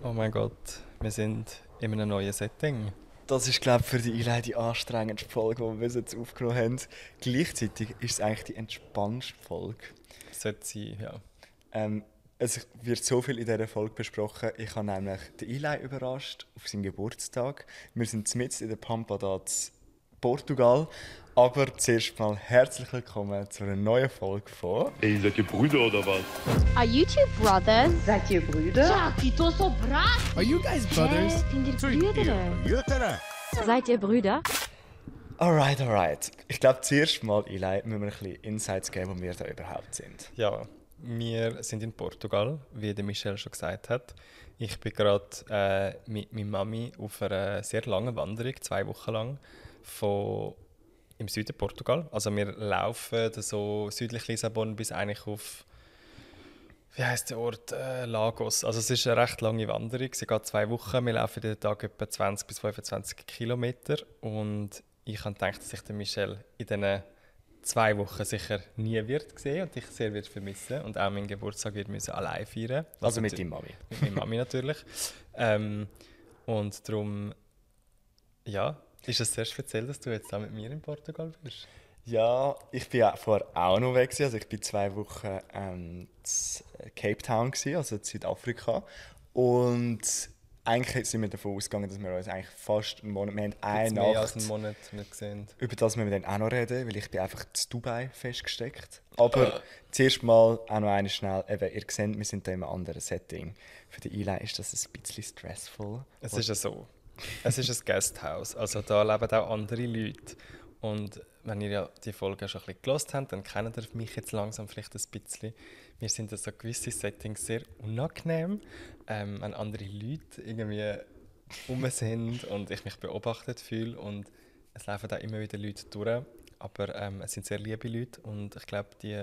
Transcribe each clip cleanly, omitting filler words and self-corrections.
Oh mein Gott, wir sind in einem neuen Setting. Das ist, glaube ich, für die Eli die anstrengendste Folge, die wir bis jetzt aufgenommen haben. Gleichzeitig ist es eigentlich die entspannendste Folge. Sollte sein, ja. Es wird so viel in dieser Folge besprochen. Ich habe nämlich den Eli überrascht auf seinen Geburtstag. Wir sind mitten in der Pampa da in Portugal. Aber zuerst mal herzlich willkommen zu einer neuen Folge von Ey, seid ihr Brüder oder was? Are you two brothers? Seid ihr Brüder? Ja, Tito so brav. Are you guys brothers? Sind ihr Brüder? Seid ihr Brüder? Alright. Ich glaube, zuerst mal, Eli, müssen wir ein bisschen Insights geben, wo wir da überhaupt sind. Ja, wir sind in Portugal, wie der Michel schon gesagt hat. Ich bin gerade mit meiner Mami auf einer sehr langen Wanderung, 2 Wochen lang, im Süden Portugal. Also wir laufen so südlich Lissabon bis eigentlich auf, wie heisst der Ort? Lagos. Also es ist eine recht lange Wanderung. Sie geht 2 Wochen. Wir laufen jeden Tag etwa 20 bis 25 Kilometer. Und ich habe gedacht, dass ich den Michel in diesen 2 Wochen sicher nie wird sehen und ich sehr wird vermissen. Und auch meinen Geburtstag wird müssen allein feiern. Also mit deiner Mami. Mit meiner Mami natürlich. Und darum, ja, ist es sehr speziell, dass du jetzt auch mit mir in Portugal bist. Ja, ich bin ja vorher auch noch weg gewesen. Also ich bin 2 Wochen in Cape Town gewesen, also in Südafrika. Und eigentlich sind wir davon ausgegangen, dass wir uns eigentlich fast einen Monat, wir haben eine Jetzt mehr Nacht, als einen Monat nicht gesehen. über das müssen wir dann auch noch reden, weil ich bin einfach in Dubai festgesteckt. Aber zuerst mal auch noch eine schnell, eben, ihr seht, wir sind da in einem anderen Setting. Für die Eli ist das ein bisschen stressful. Es ist ja so. Es ist ein Gasthaus, also da leben auch andere Leute. Und wenn ihr ja die Folge schon ein bisschen gehört habt, dann kennt ihr mich jetzt langsam vielleicht ein bisschen. Mir sind so gewisse Settings sehr unangenehm, wenn andere Leute irgendwie rum sind und ich mich beobachtet fühle. Und es laufen da immer wieder Leute durch, aber es sind sehr liebe Leute und ich glaube, die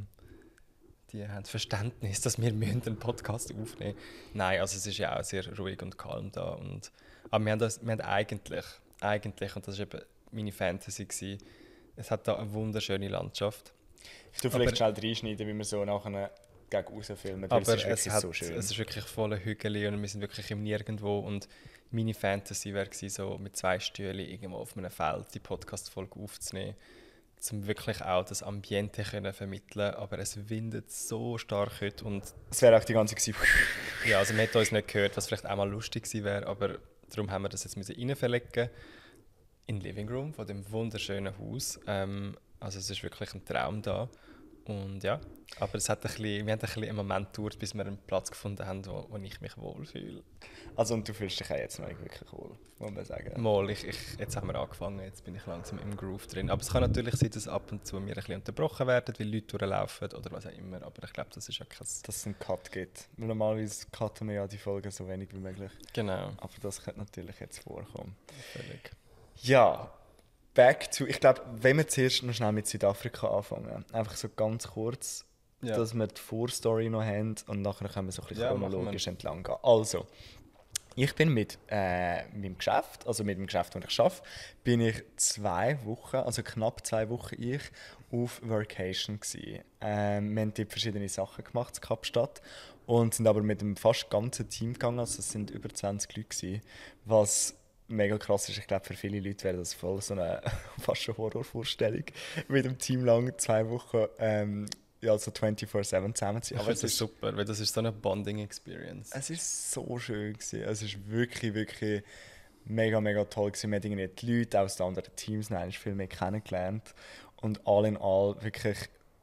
haben Verständnis, dass wir einen Podcast aufnehmen müssen. Nein, also es ist ja auch sehr ruhig und kalm da. Aber wir haben eigentlich, und das war eben meine Fantasy gewesen, es hat da eine wunderschöne Landschaft. Ich tue vielleicht schnell reinschneiden, wie wir so nachher gegen raus filmen, weil Aber es ist wirklich so schön. es ist wirklich voller Hügel und wir sind wirklich im Nirgendwo. Und meine Fantasy wäre gewesen, so mit 2 Stühlen irgendwo auf einem Feld die Podcast-Folge aufzunehmen, um wirklich auch das Ambiente können vermitteln. Aber es windet so stark heute und Es wäre auch die ganze Zeit. ja, also man hat uns nicht gehört, was vielleicht auch mal lustig gewesen wäre, aber darum haben wir das jetzt rein verlegen in den Living Room von dem wunderschönen Haus. Also es ist wirklich ein Traum da. Und ja, aber wir haben ein bisschen einen Moment gedauert, bis wir einen Platz gefunden haben, wo ich mich wohlfühle. Also und du fühlst dich auch jetzt noch nicht wirklich wohl, muss man sagen. Mal, jetzt haben wir angefangen, jetzt bin ich langsam im Groove drin. Aber es kann natürlich sein, dass ab und zu wir ein bisschen unterbrochen werden, weil Leute durchlaufen oder was auch immer. Aber ich glaube, das ist ja kein... Dass es einen Cut gibt. Weil normalerweise cutten wir ja die Folgen so wenig wie möglich. Genau, Aber das könnte natürlich jetzt vorkommen. völlig. Ja, back to... Ich glaube, wenn wir zuerst noch schnell mit Südafrika anfangen, einfach so ganz kurz, Ja. dass wir die Vorstory noch haben und nachher können wir so ein bisschen Ja, machen chronologisch wir. entlang gehen. Also, ich bin mit meinem Geschäft, also mit dem Geschäft, das ich arbeite, bin ich 2 Wochen, also knapp 2 Wochen auf Workation gewesen. Wir haben dort verschiedene Sachen gemacht in Kapstadt und sind aber mit dem fast ganzen Team gegangen, also es sind über 20 Leute gewesen, was mega krass ist. Ich glaube, für viele Leute wäre das voll so eine fast schon Horrorvorstellung, mit dem Team lang 2 Wochen ja, so 24/7 zusammen zu sein. Ich finde das super, weil das ist so eine Bonding-Experience. Es ist so schön gewesen. Es ist wirklich mega toll gewesen. Wir haben irgendwie die Leute aus den anderen Teams noch viel mehr kennengelernt und all in all wirklich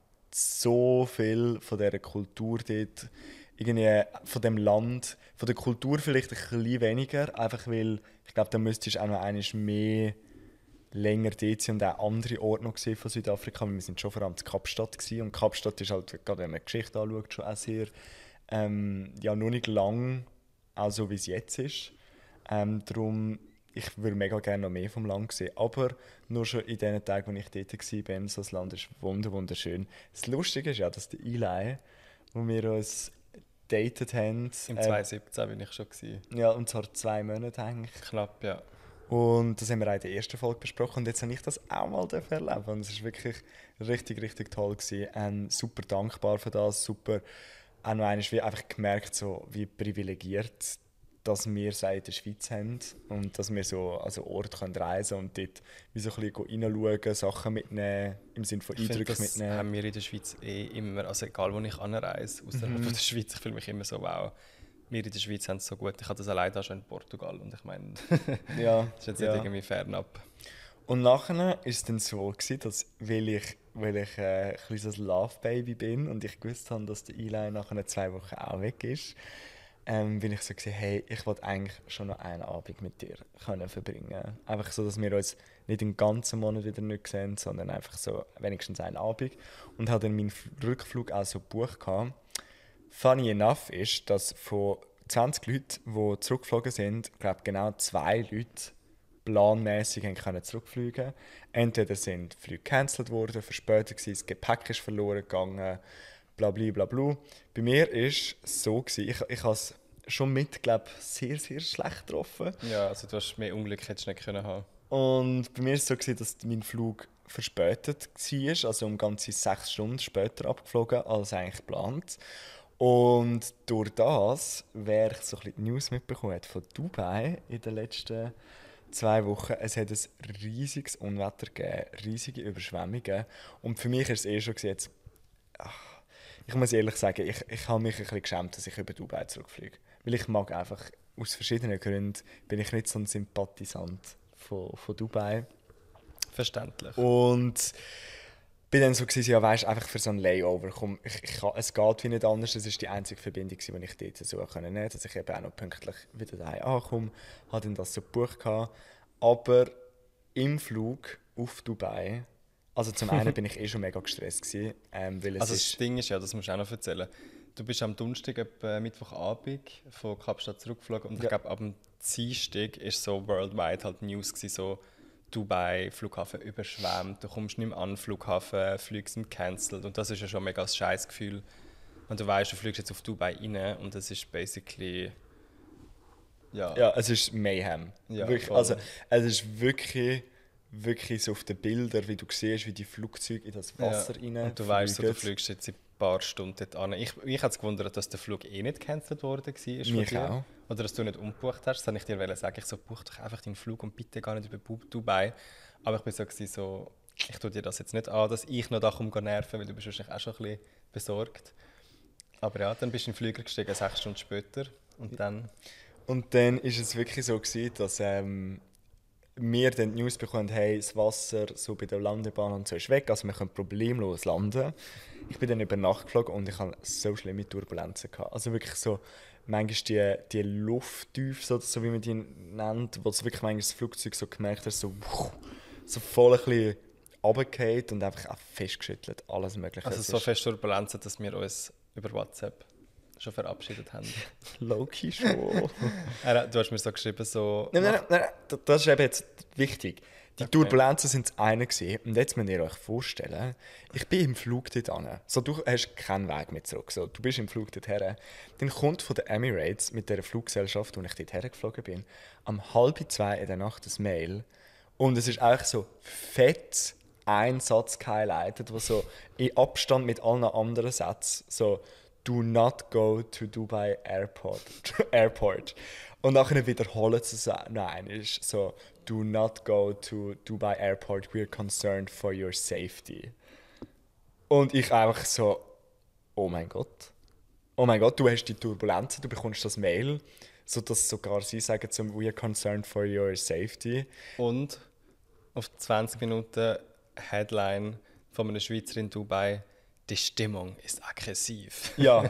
so viel von dieser Kultur dort, irgendwie von dem Land, von der Kultur vielleicht ein bisschen weniger, einfach weil ich glaube, da müsstest du auch noch einmal mehr länger dort sein und auch andere Orte noch gesehen von Südafrika. Wir sind schon vor allem in Kapstadt gewesen. Und Kapstadt ist halt, gerade wenn man die Geschichte anschaut, schon auch sehr, ja, noch nicht lang, auch so wie es jetzt ist. Darum, ich würde mega gerne noch mehr vom Land sehen. Aber nur schon in den Tagen, wo ich dort war, so das Land ist wunderschön. Das Lustige ist ja, dass der Eli, wo wir uns datet haben, Im 2017 bin ich schon gewesen. ja, und zwar 2 Monate eigentlich. Knapp, ja. Und das haben wir auch in der ersten Folge besprochen und jetzt habe ich das auch mal erleben und es war wirklich richtig toll gewesen. Super dankbar für das, super auch noch einmal wie einfach gemerkt, so, wie privilegiert dass wir es in der Schweiz haben und dass wir so also Orte können reisen und dort wie so ein bisschen reinschauen, Sachen mitnehmen, im Sinne von Ich finde, Eindrücken das mitnehmen. haben wir in der Schweiz immer, also egal wo ich anreise, außerhalb von der Schweiz, ich fühle mich immer so, wow, wir in der Schweiz haben es so gut. Ich hatte das allein da schon in Portugal und ich meine, Ja, das ist jetzt ja. nicht irgendwie fernab. Und nachher war es dann so, gewesen, dass, weil ich ein kleines Love-Baby bin und ich gewusst habe, dass der Eli nach 2 Wochen auch weg ist, bin ich so gewesen, hey, ich wollte eigentlich schon noch einen Abend mit dir können verbringen. Einfach so, dass wir uns nicht den ganzen Monat wieder nicht sehen, sondern einfach so wenigstens einen Abend. Und habe dann meinen Rückflug auch so gebucht gehabt. Funny enough ist, dass von 20 Leuten, die zurückgeflogen sind, glaube genau 2 Leute planmäßig können zurückfliegen. Entweder sind Flüge gecancelt worden, verspätet gewesen, das Gepäck ist verloren gegangen, bla bla bla bla. Bei mir war es so, ich habe es schon mit, glaube sehr, sehr schlecht getroffen. Ja, also du hast mehr Unglück hättest du nicht können haben. Und bei mir war es so, dass mein Flug verspätet war, also um ganze 6 Stunden später abgeflogen als eigentlich geplant. Und durch das, wer ich so ein bisschen die News mitbekommen hat von Dubai in den letzten 2 Wochen, es hat ein riesiges Unwetter gegeben, riesige Überschwemmungen. Und für mich ist es schon jetzt, ich muss ehrlich sagen, ich habe mich ein bisschen geschämt, dass ich über Dubai zurückfliege. Weil ich mag einfach, aus verschiedenen Gründen, bin ich nicht so ein Sympathisant von Dubai. Verständlich. Und bin dann so gewesen, ja weisst, einfach für so ein Layover, komm, es geht wie nicht anders, das ist die einzige Verbindung, die ich dort so nehmen konnte, dass ich eben auch noch pünktlich wieder daheim ankomme, habe dann das so gebucht gehabt. Aber im Flug auf Dubai, also zum einen bin ich schon mega gestresst gewesen, weil es Also das Ding ist ja, das musst du auch noch erzählen, du bist am Donnerstag, Mittwochabend von Kapstadt zurückgeflogen und ich glaube, ab dem Dienstag ist so worldwide halt News gewesen, so Dubai, Flughafen überschwemmt, du kommst nicht mehr an den Flughafen, Flüge sind cancelled und das ist ja schon mega ein scheiß Gefühl. Und du weißt, du fliegst jetzt auf Dubai rein und das ist basically... Ja, es ist Mayhem. Ja, wirklich, also, es ist wirklich so auf den Bildern, wie du siehst, wie die Flugzeuge in das Wasser rein und du weißt, so, du fliegst jetzt in ein paar Stunden dort an. Ich habe es gewundert, dass der Flug nicht gecancelt worden war. Mich auch. Oder dass du nicht umgebucht hast. Das wollte ich dir sagen. Ich so, buch doch einfach deinen Flug und bitte gar nicht über Dubai. Aber ich war so, ich tue dir das jetzt nicht an, dass ich noch da nerven, weil du bist wahrscheinlich auch schon ein bisschen besorgt. Aber ja, dann bist du in den Flieger gestiegen, 6 Stunden später. Und dann war es wirklich so gewesen, dass wir dann die News bekommen, hey, das Wasser so bei der Landebahn und so ist weg, also wir können problemlos landen. Ich bin dann über Nacht geflogen und ich hatte so schlimme Turbulenzen gehabt. Also wirklich so, manchmal die Lufttiefe, so wie man die nennt, wo du wirklich manchmal das Flugzeug so gemerkt hast, so voll ein bisschen runtergefallen und einfach auch festgeschüttelt, alles mögliche. also so fest Turbulenzen, dass wir uns über WhatsApp schon verabschiedet haben. Low-key schon. Du hast mir so geschrieben, so... Nein, das ist eben jetzt wichtig. Die Turbulenzen sind das eine gewesen. Und jetzt müsst ihr euch vorstellen, ich bin im Flug dort hin. So, du hast keinen Weg mehr zurück. So, du bist im Flug dort her. Dann kommt von der Emirates mit der Fluggesellschaft, wo ich dort hergeflogen bin, um 1:30 in der Nacht ein Mail. Und es ist eigentlich so fett ein Satz gehighlightet, der so in Abstand mit allen anderen Sätzen so «Do not go to Dubai Airport». Und nachher wiederholen sie es noch einmal. So «Do not go to Dubai Airport, we're concerned for your safety». Und ich einfach so «Oh mein Gott, du hast die Turbulenzen, du bekommst das Mail», sodass sogar sie sagen zum «We're concerned for your safety». Und auf 20 Minuten Headline von einer Schweizerin in Dubai: «Die Stimmung ist aggressiv.» Ja.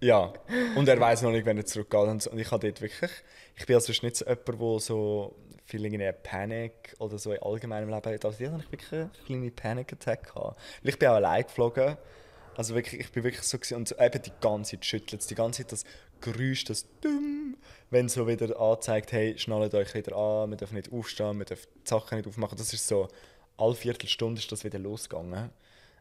Und er weiß noch nicht, wenn er zurückgeht. Und ich habe dort wirklich, ich bin also nicht so jemand, der so viel irgendwie Panik oder so in allgemeinem Leben hat. Also dort habe ich wirklich eine kleine Panic-Attack gehabt. Weil ich bin auch allein geflogen. Also wirklich, ich bin wirklich so gewesen. Und so eben die ganze Zeit schüttelt es, die ganze Zeit das Geräusch, das Dumm, wenn so wieder anzeigt, hey, schnallt euch wieder an, wir dürfen nicht aufstehen, wir dürfen die Sachen nicht aufmachen. Das ist so, alle Viertelstunde ist das wieder losgegangen.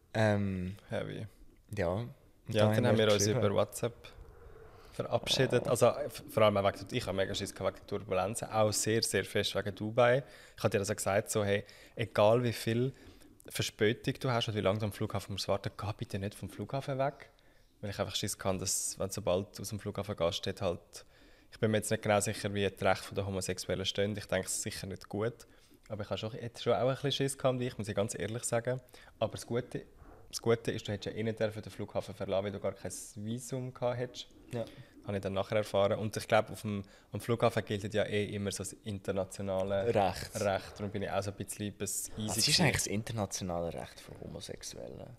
Heavy. Ja. Ja, dann haben wir uns über WhatsApp verabschiedet. Oh. Also vor allem auch ich habe mega Schiss wegen der Turbulenzen, auch sehr, sehr fest wegen Dubai. Ich habe dir also gesagt, so, hey, egal wie viel Verspätung du hast oder wie lange du am Flughafen musst warten, geh bitte nicht vom Flughafen weg. Weil ich einfach Schiss kann, dass, wenn sobald du aus dem Flughafen gehst, steht halt Ich bin mir jetzt nicht genau sicher, wie die Rechte der Homosexuellen stehen. Ich denke, es ist sicher nicht gut. Aber ich hätte schon auch ein bisschen Schiss gehabt, muss ich ganz ehrlich sagen. Aber das Gute ist, du hättest ja eh nicht den Flughafen verlassen, weil du gar kein Visum gehabt hättest. Ja. Habe ich dann nachher erfahren. Und ich glaube, am Flughafen gilt ja eh immer so das internationale Recht. Darum bin ich auch so ein bisschen easy. Was ist eigentlich das internationale Recht für Homosexuelle?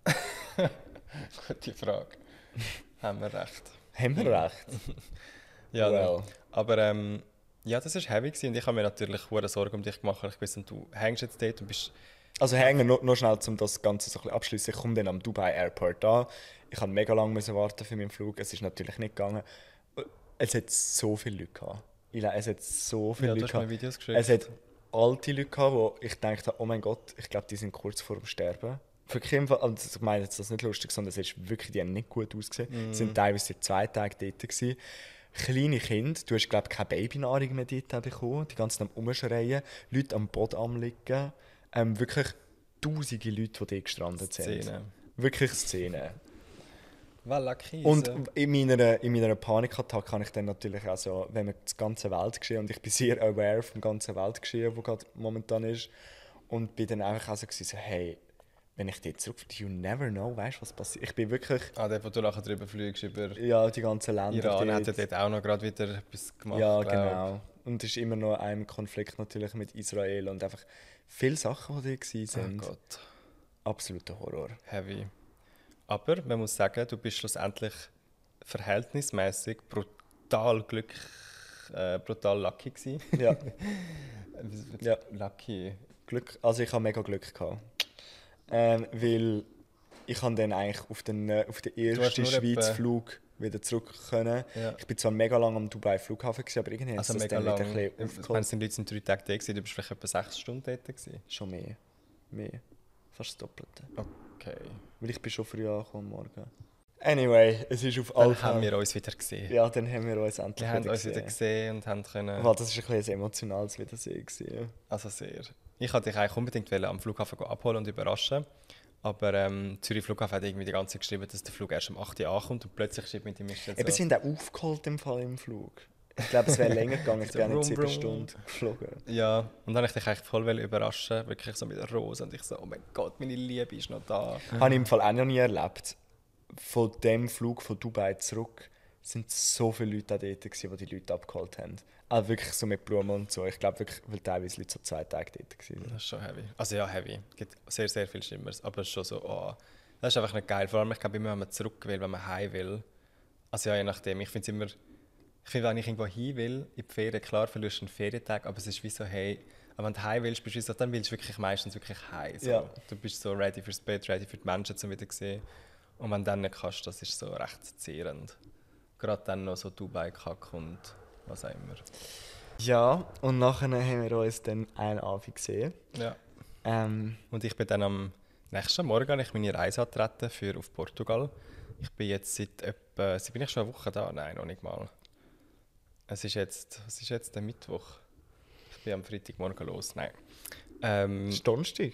Gute Frage. Haben wir recht. Haben wir recht? Ja, Well. aber ja, das war heavy gewesen. Und ich habe mir natürlich hohe Sorgen um dich gemacht. Ich wusste, du hängst jetzt dort und bist... Also hängen noch schnell, um das Ganze so ein bisschen abschließen. Ich komme dann am Dubai Airport an. Ich musste mega lange warten für meinen Flug. Es ist natürlich nicht gegangen. Es hat so viele Leute gehabt. Es hat so viele Leute du hast mir gehabt. Videos geschickt. Es hat alte Leute gehabt, wo ich dachte, oh mein Gott, ich glaube, die sind kurz vor dem Sterben. Für keinen Fall, also ich meine jetzt das nicht lustig, sondern es ist wirklich, die haben nicht gut ausgesehen. Sie waren teilweise 2 Tage dort gewesen. Kleine Kinder, du hast glaube ich keine Babynahrung mehr dort bekommen, die ganzen am Umschreien, Leute am Boden am liegen, wirklich tausende Leute, die dort gestrandet sind. Szene. Wirklich Szenen. Voilà, Krise. Und in meiner Panikattacke habe ich dann natürlich auch so, wenn man das ganze Weltgeschehen, und ich bin sehr aware vom ganzen Weltgeschehen, das gerade momentan ist, und bin dann einfach auch so gewesen, so, hey, wenn ich dort zurück, you never know, weißt du, was passiert. Ich bin wirklich... der, wo du nachher drüber fliegst, über Ja, die ganzen Länder. Iran hat ja dort auch noch gerade wieder etwas gemacht. Ja, glaub. genau. Und es ist immer noch ein Konflikt natürlich mit Israel und einfach viele Sachen, die dort Oh waren. Gott, Absoluter Horror. heavy. Aber man muss sagen, du bist schlussendlich verhältnismäßig brutal lucky gewesen. Ja. Ja. Lucky. Also ich habe mega Glück gehabt. Weil ich habe dann eigentlich auf den ersten nur Schweizflug wieder zurück können. Ja. Ich bin zwar mega lange am Dubai Flughafen gewesen, aber irgendwie Also ist das mega dann wieder lang. ein Ich bisschen meine, aufgeholt. es sind Leute, sind 3 Tage da gewesen, du bist vielleicht etwa 6 Stunden dort gewesen. Schon mehr. Fast das Doppelte. Okay. Weil ich bin schon früh angekommen morgen. Anyway, es ist auf Dann alle haben Fälle... wir uns wieder gesehen. Ja, dann haben wir uns endlich Wir haben uns wieder gesehen und haben können... Wow, das war ein bisschen ein emotionales Wiedersehen gewesen. Also sehr. Ich wollte dich eigentlich unbedingt am Flughafen abholen und überraschen. Aber Zürich Flughafen hat irgendwie die ganze Zeit geschrieben, dass der Flug erst um 8 Uhr ankommt und plötzlich schreibt mit dem Mission Eben, sie haben auch aufgeholt im Fall im Flug. Ich glaube, es wäre länger gegangen, ich So wäre nicht brumm, 7 brumm. Stunden geflogen. Ja, und dann wollte ich dich eigentlich voll überraschen, wirklich so mit der Rose. Und ich so, oh mein Gott, meine Liebe ist noch da. Habe ich im Fall auch noch nie erlebt. Von dem Flug von Dubai zurück sind so viele Leute auch dort gewesen, die die Leute abgeholt haben. Also wirklich so mit Blumen und so. Ich glaube wirklich, weil teilweise Leute so 2 Tage dort waren. Das ist schon heavy. Also ja, heavy. Es gibt sehr, sehr viel Schlimmeres. Aber es ist schon so, oh, das ist einfach nicht geil. Vor allem, ich glaube immer, wenn man zurück will, wenn man heim will. Also ja, je nachdem. Ich finde, wenn ich irgendwo hin will, in die Ferien, klar, verlierst du einen Ferientag, aber es ist wie so, hey, aber wenn du heim willst, bist du so, dann willst du wirklich meistens wirklich heim. So. Ja. Du bist so ready fürs Bett, ready für die Menschen zum wieder sehen. Und wenn du dann nicht kannst, das ist so recht zehrend. Gerade dann noch so Dubai-Kack und was auch immer. Ja, und nachher haben wir uns dann einen Abend gesehen. Ja. Ähm, Und ich bin dann am nächsten Morgen habe ich meine Reise antreten auf Portugal. Ich bin jetzt bin ich schon eine Woche da? Nein, noch nicht mal. Was ist jetzt der Mittwoch? Ich bin am Freitagmorgen los. Nein. es ist Donnerstag.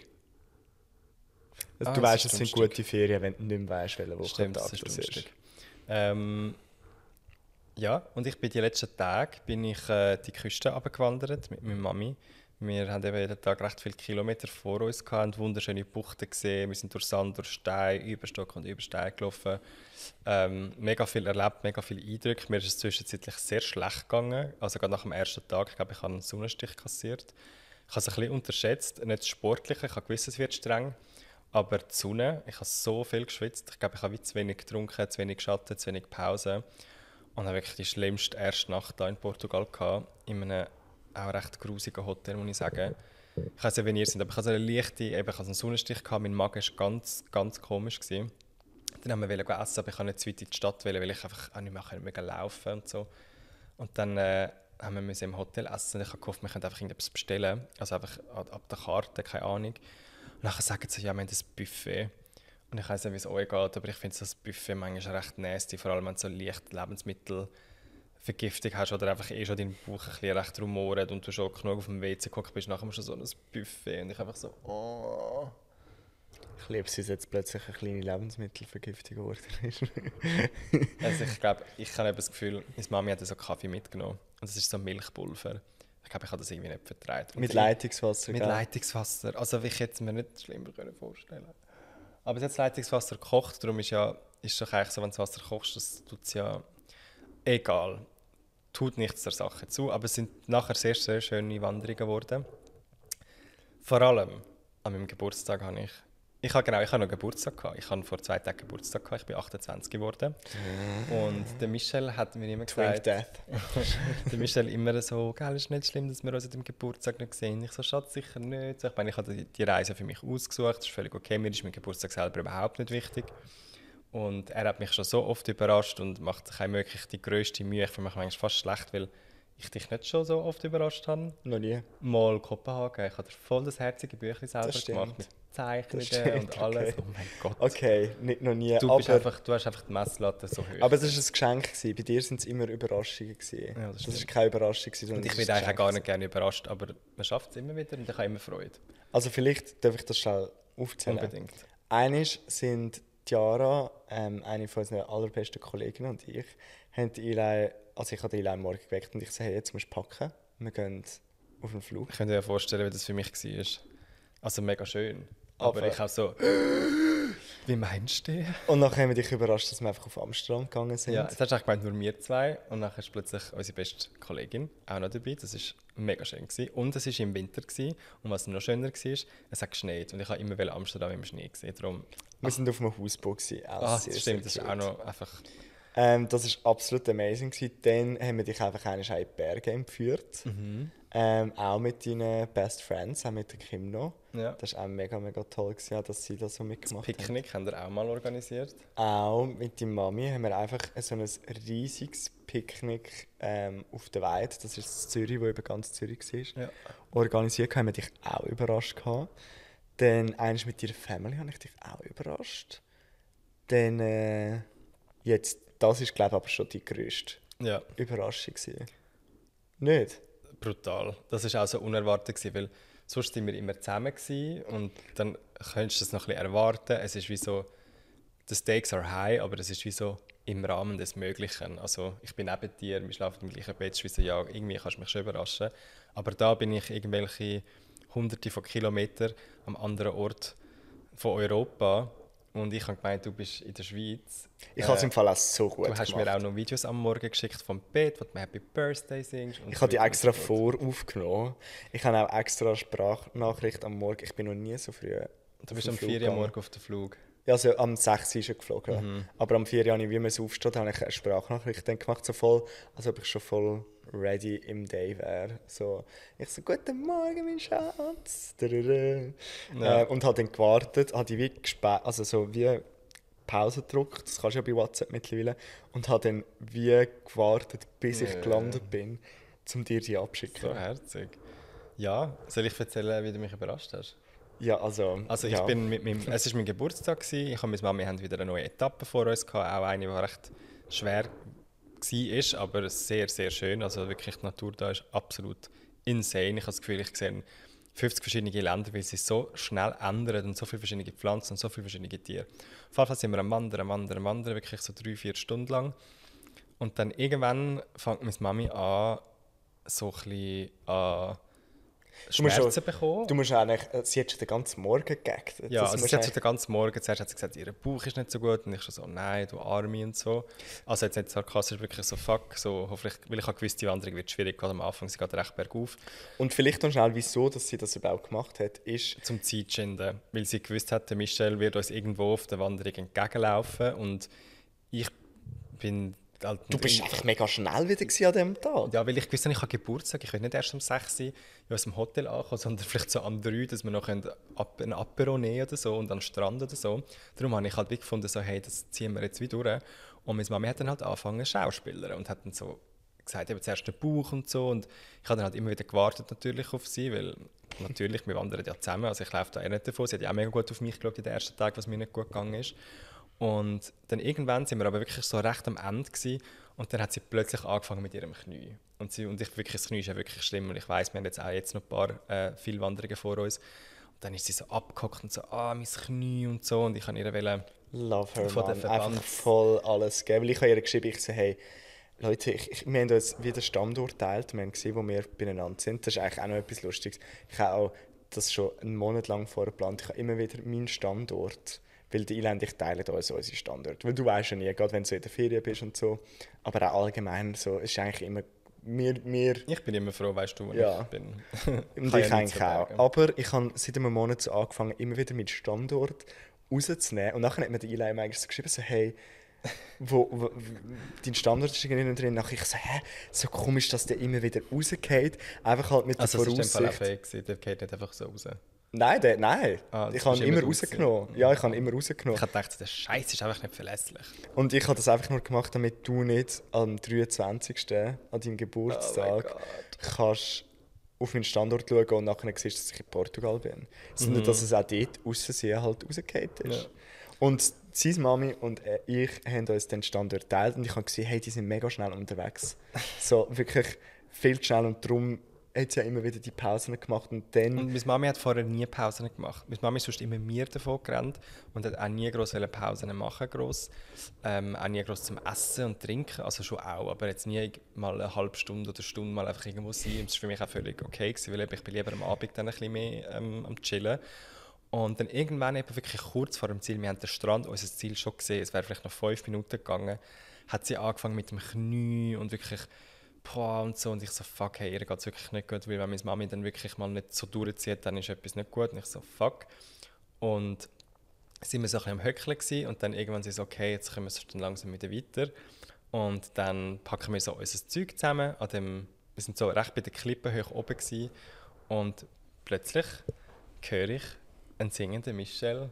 Also, Ah, du es weißt, ist es sind Donnerstag. gute Ferien, wenn du nicht mehr weißt, welcher Stimmt, Wochentag das ist das Donnerstag. ist. Ja, und ich bin die letzten Tage die Küste runtergewandert mit meiner Mami. Wir haben eben jeden Tag recht viele Kilometer vor uns gehabt, und wunderschöne Buchten gesehen. Wir sind durch Sand, durch Stein, über Stock und über Stein gelaufen. Mega viel erlebt, mega viele Eindrücke. Mir ist es zwischenzeitlich sehr schlecht gegangen. Also gerade nach dem ersten Tag, ich glaube, ich habe einen Sonnenstich kassiert. Ich habe es ein bisschen unterschätzt, nicht das Sportliche. Ich habe gewusst, es wird streng. Aber die Sonne, ich habe so viel geschwitzt. Ich glaube, ich habe wie zu wenig getrunken, zu wenig Schatten, zu wenig Pause. Und habe wirklich die schlimmste erste Nacht hier in Portugal gehabt, in einem auch recht grusigen Hotel, muss ich sagen. Ich weiß nicht, wie ihr seid, aber ich hatte ich hatte einen Sonnenstich gehabt, mein Magen war ganz, ganz komisch gewesen. Dann haben wir essen, aber ich konnte nicht zu weit in die Stadt, weil ich einfach auch nicht mehr laufen und so. Und dann haben wir im Hotel essen. Ich habe gehofft, wir können einfach irgendetwas bestellen, also einfach ab der Karte, keine Ahnung. Und dann sagen sie, ja, wir haben ein Buffet. Und ich weiss nicht, wie es euch geht, aber ich finde das Buffet manchmal recht nasty, vor allem wenn du so leicht Lebensmittelvergiftung hast oder einfach schon dein Bauch ein bisschen recht rumort und du schon genug auf dem WC geguckt bist, nachher schon so ein Buffet und ich einfach so, oh. Ich liebe es, dass jetzt plötzlich eine kleine Lebensmittelvergiftung geworden ist. Also ich glaube, ich habe eben das Gefühl, meine Mami hat so Kaffee mitgenommen Und das ist so Milchpulver. Ich glaube, ich habe das irgendwie nicht vertragen. Mit Leitungswasser, Mit gell? Leitungswasser. Also ich hätte es mir nicht schlimmer vorstellen können. Aber es hat das Leitungswasser gekocht, darum ist doch eigentlich so, wenn du das Wasser kochst, das tut es ja egal. Tut nichts der Sache zu, aber es sind nachher sehr, sehr schöne Wanderungen geworden. Vor allem an meinem Geburtstag habe ich habe noch Geburtstag gehabt. Ich habe vor 2 Tagen Geburtstag gehabt. Ich bin 28 geworden. Und der Michel hat mir immer Twink gesagt, Death. der Michel immer so, gell, ist nicht schlimm, dass wir uns an dem Geburtstag nicht sehen. Ich so, Schatz, sicher nicht. Ich meine, ich habe die Reise für mich ausgesucht. Das ist völlig okay. Mir ist mein Geburtstag selber überhaupt nicht wichtig. Und er hat mich schon so oft überrascht und macht sich wirklich die grösste Mühe. Ich fühle mich manchmal fast schlecht, weil ich dich nicht schon so oft überrascht habe. Noch nie. Mal Kopenhagen. Ich habe dir voll das herzige Büchlein selber Das stimmt. gemacht. Mit Zeichnungen stimmt, und alles. okay. Oh mein Gott. Okay, nicht noch nie. Du hast einfach die Messlatte so hoch. Aber das war ein Geschenk. Gewesen. Bei dir waren es immer Überraschungen. Gewesen. Ja, das das war stimmt. keine Überraschung. Gewesen, Und ich das bin ist ein eigentlich auch gar Geschenk nicht gerne überrascht, aber man schafft es immer wieder und ich habe immer Freude. gewesen. Also vielleicht darf ich das schnell aufzählen. Unbedingt. Eines sind Tiara, eine von unseren allerbesten Kolleginnen und ich, haben ich habe die am Morgen geweckt und ich so, hey, jetzt musst du packen. Wir gehen auf den Flug. Ich könnte mir vorstellen, wie das für mich war. Also mega schön. Aber Aber- ich auch so, wie meinst du? Und dann haben wir dich überrascht, dass wir einfach auf Amsterdam gegangen sind. Ja, jetzt hast du eigentlich gemeint, nur wir zwei. Und dann ist plötzlich unsere beste Kollegin auch noch dabei. Das war mega schön. Und es war im Winter. Und was noch schöner war, es hat geschneit. Und ich habe immer Amsterdam im Schnee gesehen. Darum, Wir sind auf einem Hausboot. Gewesen. Auch das sehr, stimmt, sehr das ist cute. auch noch einfach... Das war absolut amazing. Gewesen. Dann haben wir dich einfach in die Berge entführt. Mhm. Auch mit deinen Best Friends, auch mit der Kim noch. Ja. Das war auch mega, mega toll, gewesen, dass sie das so mitgemacht haben. Picknick haben wir auch mal organisiert. Auch mit deiner Mami haben wir einfach so ein riesiges Picknick auf der Weide, das ist in Zürich, wo über ganz Zürich war, Ja. organisiert. Haben wir dich auch überrascht gehabt. Dann eines mit deiner Family habe ich dich auch überrascht. Dann jetzt, das ist glaube ich aber schon die grösste Ja, Überraschung gewesen. Nicht? brutal. Das war auch so unerwartet, weil sonst waren wir immer zusammen und dann könntest du es noch ein bisschen erwarten. Es ist wie so, the stakes are high, aber es ist wie so im Rahmen des Möglichen. Also ich bin neben dir, wir schlafen im gleichen Bett, es ist wie so, ja, irgendwie kannst du mich schon überraschen. Aber da bin ich irgendwelche Hunderte von Kilometern am anderen Ort von Europa und ich habe gemeint, du bist in der Schweiz. Ich habe es im Fall auch so gut Du hast gemacht. mir auch noch Videos am Morgen geschickt vom Bett, wo du mir Happy Birthday singst. Und Ich so habe die weiter extra und so fort. voraufgenommen. Ich habe auch extra eine Sprachnachricht am Morgen. Ich bin noch nie so früh. Du bist am 4 Uhr morgen auf dem Flug. Ja, also am 6 Uhr ist er geflogen. Mhm. Aber am 4 Uhr, wie man es aufsteht, habe ich eine Sprachnachricht dann gemacht, so voll, als ob ich schon voll ready im Day wäre. So, ich so, guten Morgen, mein Schatz. Ja. Und habe dann gewartet, habe die wie also so wie Pause gedrückt, das kannst du ja bei WhatsApp mittlerweile, und habe dann wie gewartet, bis ich Ja. gelandet bin, um dir die abzuschicken. So herzig. Ja, soll ich erzählen, wie du mich überrascht hast? Ja, also Also ja. es war mein Geburtstag, ich und meine Mami haben wieder eine neue Etappe vor uns gehabt, auch eine, die recht schwer war, aber sehr, sehr schön. Also wirklich, die Natur da ist absolut insane. Ich habe das Gefühl, ich sehe 50 verschiedene Länder, weil sie so schnell ändern und so viele verschiedene Pflanzen und so viele verschiedene Tiere. Auf jeden Fall sind wir am Wandern, wirklich so 3-4 Stunden lang. Und dann irgendwann fängt meine Mami an, so ein bisschen an Du musst Schmerzen schon- bekommen. Du musst eigentlich, sie hat schon den ganzen Morgen gegackt. Ja, Das also musst sie hat du so den ganzen Morgen, zuerst hat sie gesagt, ihr Bauch ist nicht so gut und ich schon so, nein, du Arme und so. Also jetzt nicht sarkastisch, wirklich so, fuck, so, hoffentlich, weil ich habe gewusst, die Wanderung wird schwierig, gerade am Anfang, sie geht recht bergauf, Und vielleicht noch schnell, wieso dass sie das überhaupt gemacht hat, ist, zum Zeitschinden, weil sie gewusst hat, der Michel wird uns irgendwo auf der Wanderung entgegenlaufen und ich bin halt... du bist einfach mega schnell wieder gewesen an diesem Tag. Ja, weil ich gewusst habe, ich habe Geburtstag, ich will nicht erst um 6 Uhr in unserem Hotel ankommen, sondern vielleicht so am 3, dass wir noch ein Apero nehmen oder so und an den Strand oder so. Darum habe ich halt wie gefunden, so, hey, das ziehen wir jetzt wieder durch. Und meine Mami hat dann halt angefangen zu schauspielern und hat dann so gesagt, eben zuerst den Bauch und so. Und ich habe dann halt immer wieder gewartet natürlich auf sie, weil natürlich, wir wandern ja zusammen, also ich laufe da eher nicht davon. Sie hat ja auch mega gut auf mich geschaut in den ersten Tagen, was mir nicht gut gegangen ist. Und dann irgendwann sind wir aber wirklich so recht am Ende gewesen, und dann hat sie plötzlich angefangen mit ihrem Knie. Und wirklich, das Knie ist ja wirklich schlimm und ich weiss, wir haben jetzt auch noch ein paar viele Wanderungen vor uns. Und dann ist sie so abgehockt und so, mein Knie und so, und ich kann ihr wollen, Love her, Von der man. Verbands- Einfach voll alles geben. Weil ich habe ihr geschrieben, ich so, hey, Leute, wir haben uns wieder Standort geteilt. Wir haben gesehen, wo wir beieinander sind. Das ist eigentlich auch noch etwas Lustiges. Ich habe auch das schon einen Monat lang vorgeplant. Ich habe immer wieder meinen Standort. Weil die Eiland, ich teile uns unsere Standorte. Weil du weißt ja nie, gerade wenn du so in der Ferien bist und so. Aber auch allgemein so, ist eigentlich immer... Ich bin immer froh, weißt du, wo Ja. ich bin. Und Kann ich ja nicht eigentlich auch. sagen. Aber ich habe seit einem Monat so angefangen, immer wieder meinen Standort rauszunehmen. Und nachher hat mir der Eli eigentlich so geschrieben, so, hey, dein Standort ist irgendwie nicht drin. Nachher ich so, hä, so komisch, dass der immer wieder rausgeht. Einfach halt mit der Also das war in dem Fall auch Voraussicht. fake, der geht nicht einfach so raus. Nein, nein. Ah, das Ich habe ist ihn immer immer raus rausgenommen. gewesen. Ja, ich habe ihn immer rausgenommen. Ich habe gedacht, der Scheiß ist einfach nicht verlässlich. Und ich habe das einfach nur gemacht, damit du nicht am 23. an deinem Geburtstag kannst auf meinen Standort schauen und nachher siehst, dass ich in Portugal bin. Sondern dass es auch dort aussehen halt rausgefallen ist. Ja. Und seine Mami und ich haben uns den Standort geteilt und ich habe gesehen, hey, die sind mega schnell unterwegs. So wirklich viel zu schnell und darum hat sie ja immer wieder die Pausen gemacht und dann... Und meine Mami hat vorher nie Pausen gemacht. Meine Mami ist sonst immer mir davon gerannt und hat auch nie gross Pausen machen gross. Auch nie gross zum Essen und Trinken, also schon auch, aber jetzt nie mal eine halbe Stunde oder Stunde mal einfach irgendwo sein. Das war für mich auch völlig okay gewesen, weil ich bin lieber am Abend dann ein bisschen mehr am Chillen. Und dann irgendwann eben wirklich kurz vor dem Ziel, wir haben den Strand, unser Ziel schon gesehen, es wäre vielleicht noch 5 Minuten gegangen, hat sie angefangen mit dem Knie und wirklich boah und so. Und ich so, fuck, hey, ihr geht es wirklich nicht gut, weil wenn meine Mami dann wirklich mal nicht so durchzieht, dann ist etwas nicht gut. Und ich so, fuck. Und sind wir so ein bisschen am Höckeln gewesen, und dann irgendwann sie so, okay, jetzt kommen wir dann langsam wieder weiter. Und dann packen wir so unser Zeug zusammen. Wir sind so recht bei der Klippe hoch oben gewesen, und plötzlich höre ich einen singenden Michel,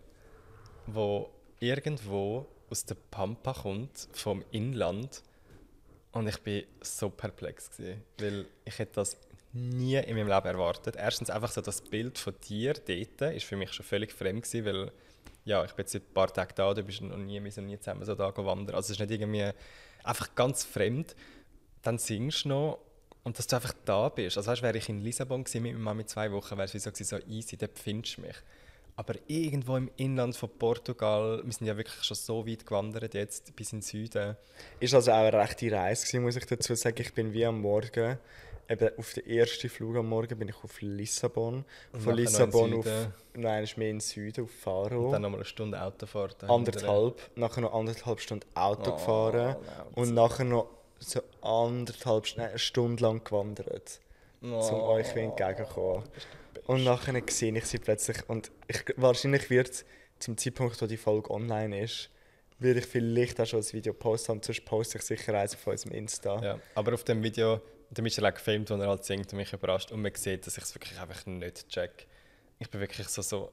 der irgendwo aus der Pampa kommt, vom Inland. Und ich war so perplex gewesen, weil ich hätte das nie in meinem Leben erwartet. Erstens einfach so das Bild von dir dort ist für mich schon völlig fremd gewesen, weil ja, ich bin jetzt seit ein paar Tagen da, du bist noch nie, wir sind nie zusammen so da wandern. Also es ist nicht irgendwie einfach ganz fremd. Dann singst du noch und dass du einfach da bist. Also weißt, wäre ich in Lissabon gewesen, mit meiner Mama 2 Wochen, wäre es wie so easy, dort findest du mich. Aber irgendwo im Inland von Portugal, wir sind ja wirklich schon so weit gewandert jetzt, bis in den Süden. Ist also auch eine rechte Reise gewesen, muss ich dazu sagen. Ich bin wie am Morgen, eben auf den ersten Flug am Morgen bin ich auf Lissabon. Von Lissabon auf noch einmal mehr in den Süden, auf Faro. Und dann nochmal eine Stunde Autofahrt. Nachher noch 1,5 Stunden Auto gefahren. Und nachher noch so eine Stunde lang gewandert, um euch entgegenzukommen. Und nachher sehe ich sie plötzlich. Und wahrscheinlich wird zum Zeitpunkt, wo die Folge online ist, würde ich vielleicht auch schon ein Video posten. Und sonst poste ich sicher eins auf unserem Insta. Ja, aber auf dem Video, der Michel hat gefilmt, wo er halt singt und mich überrascht. Und man sieht, dass ich es wirklich einfach nicht check. Ich bin wirklich so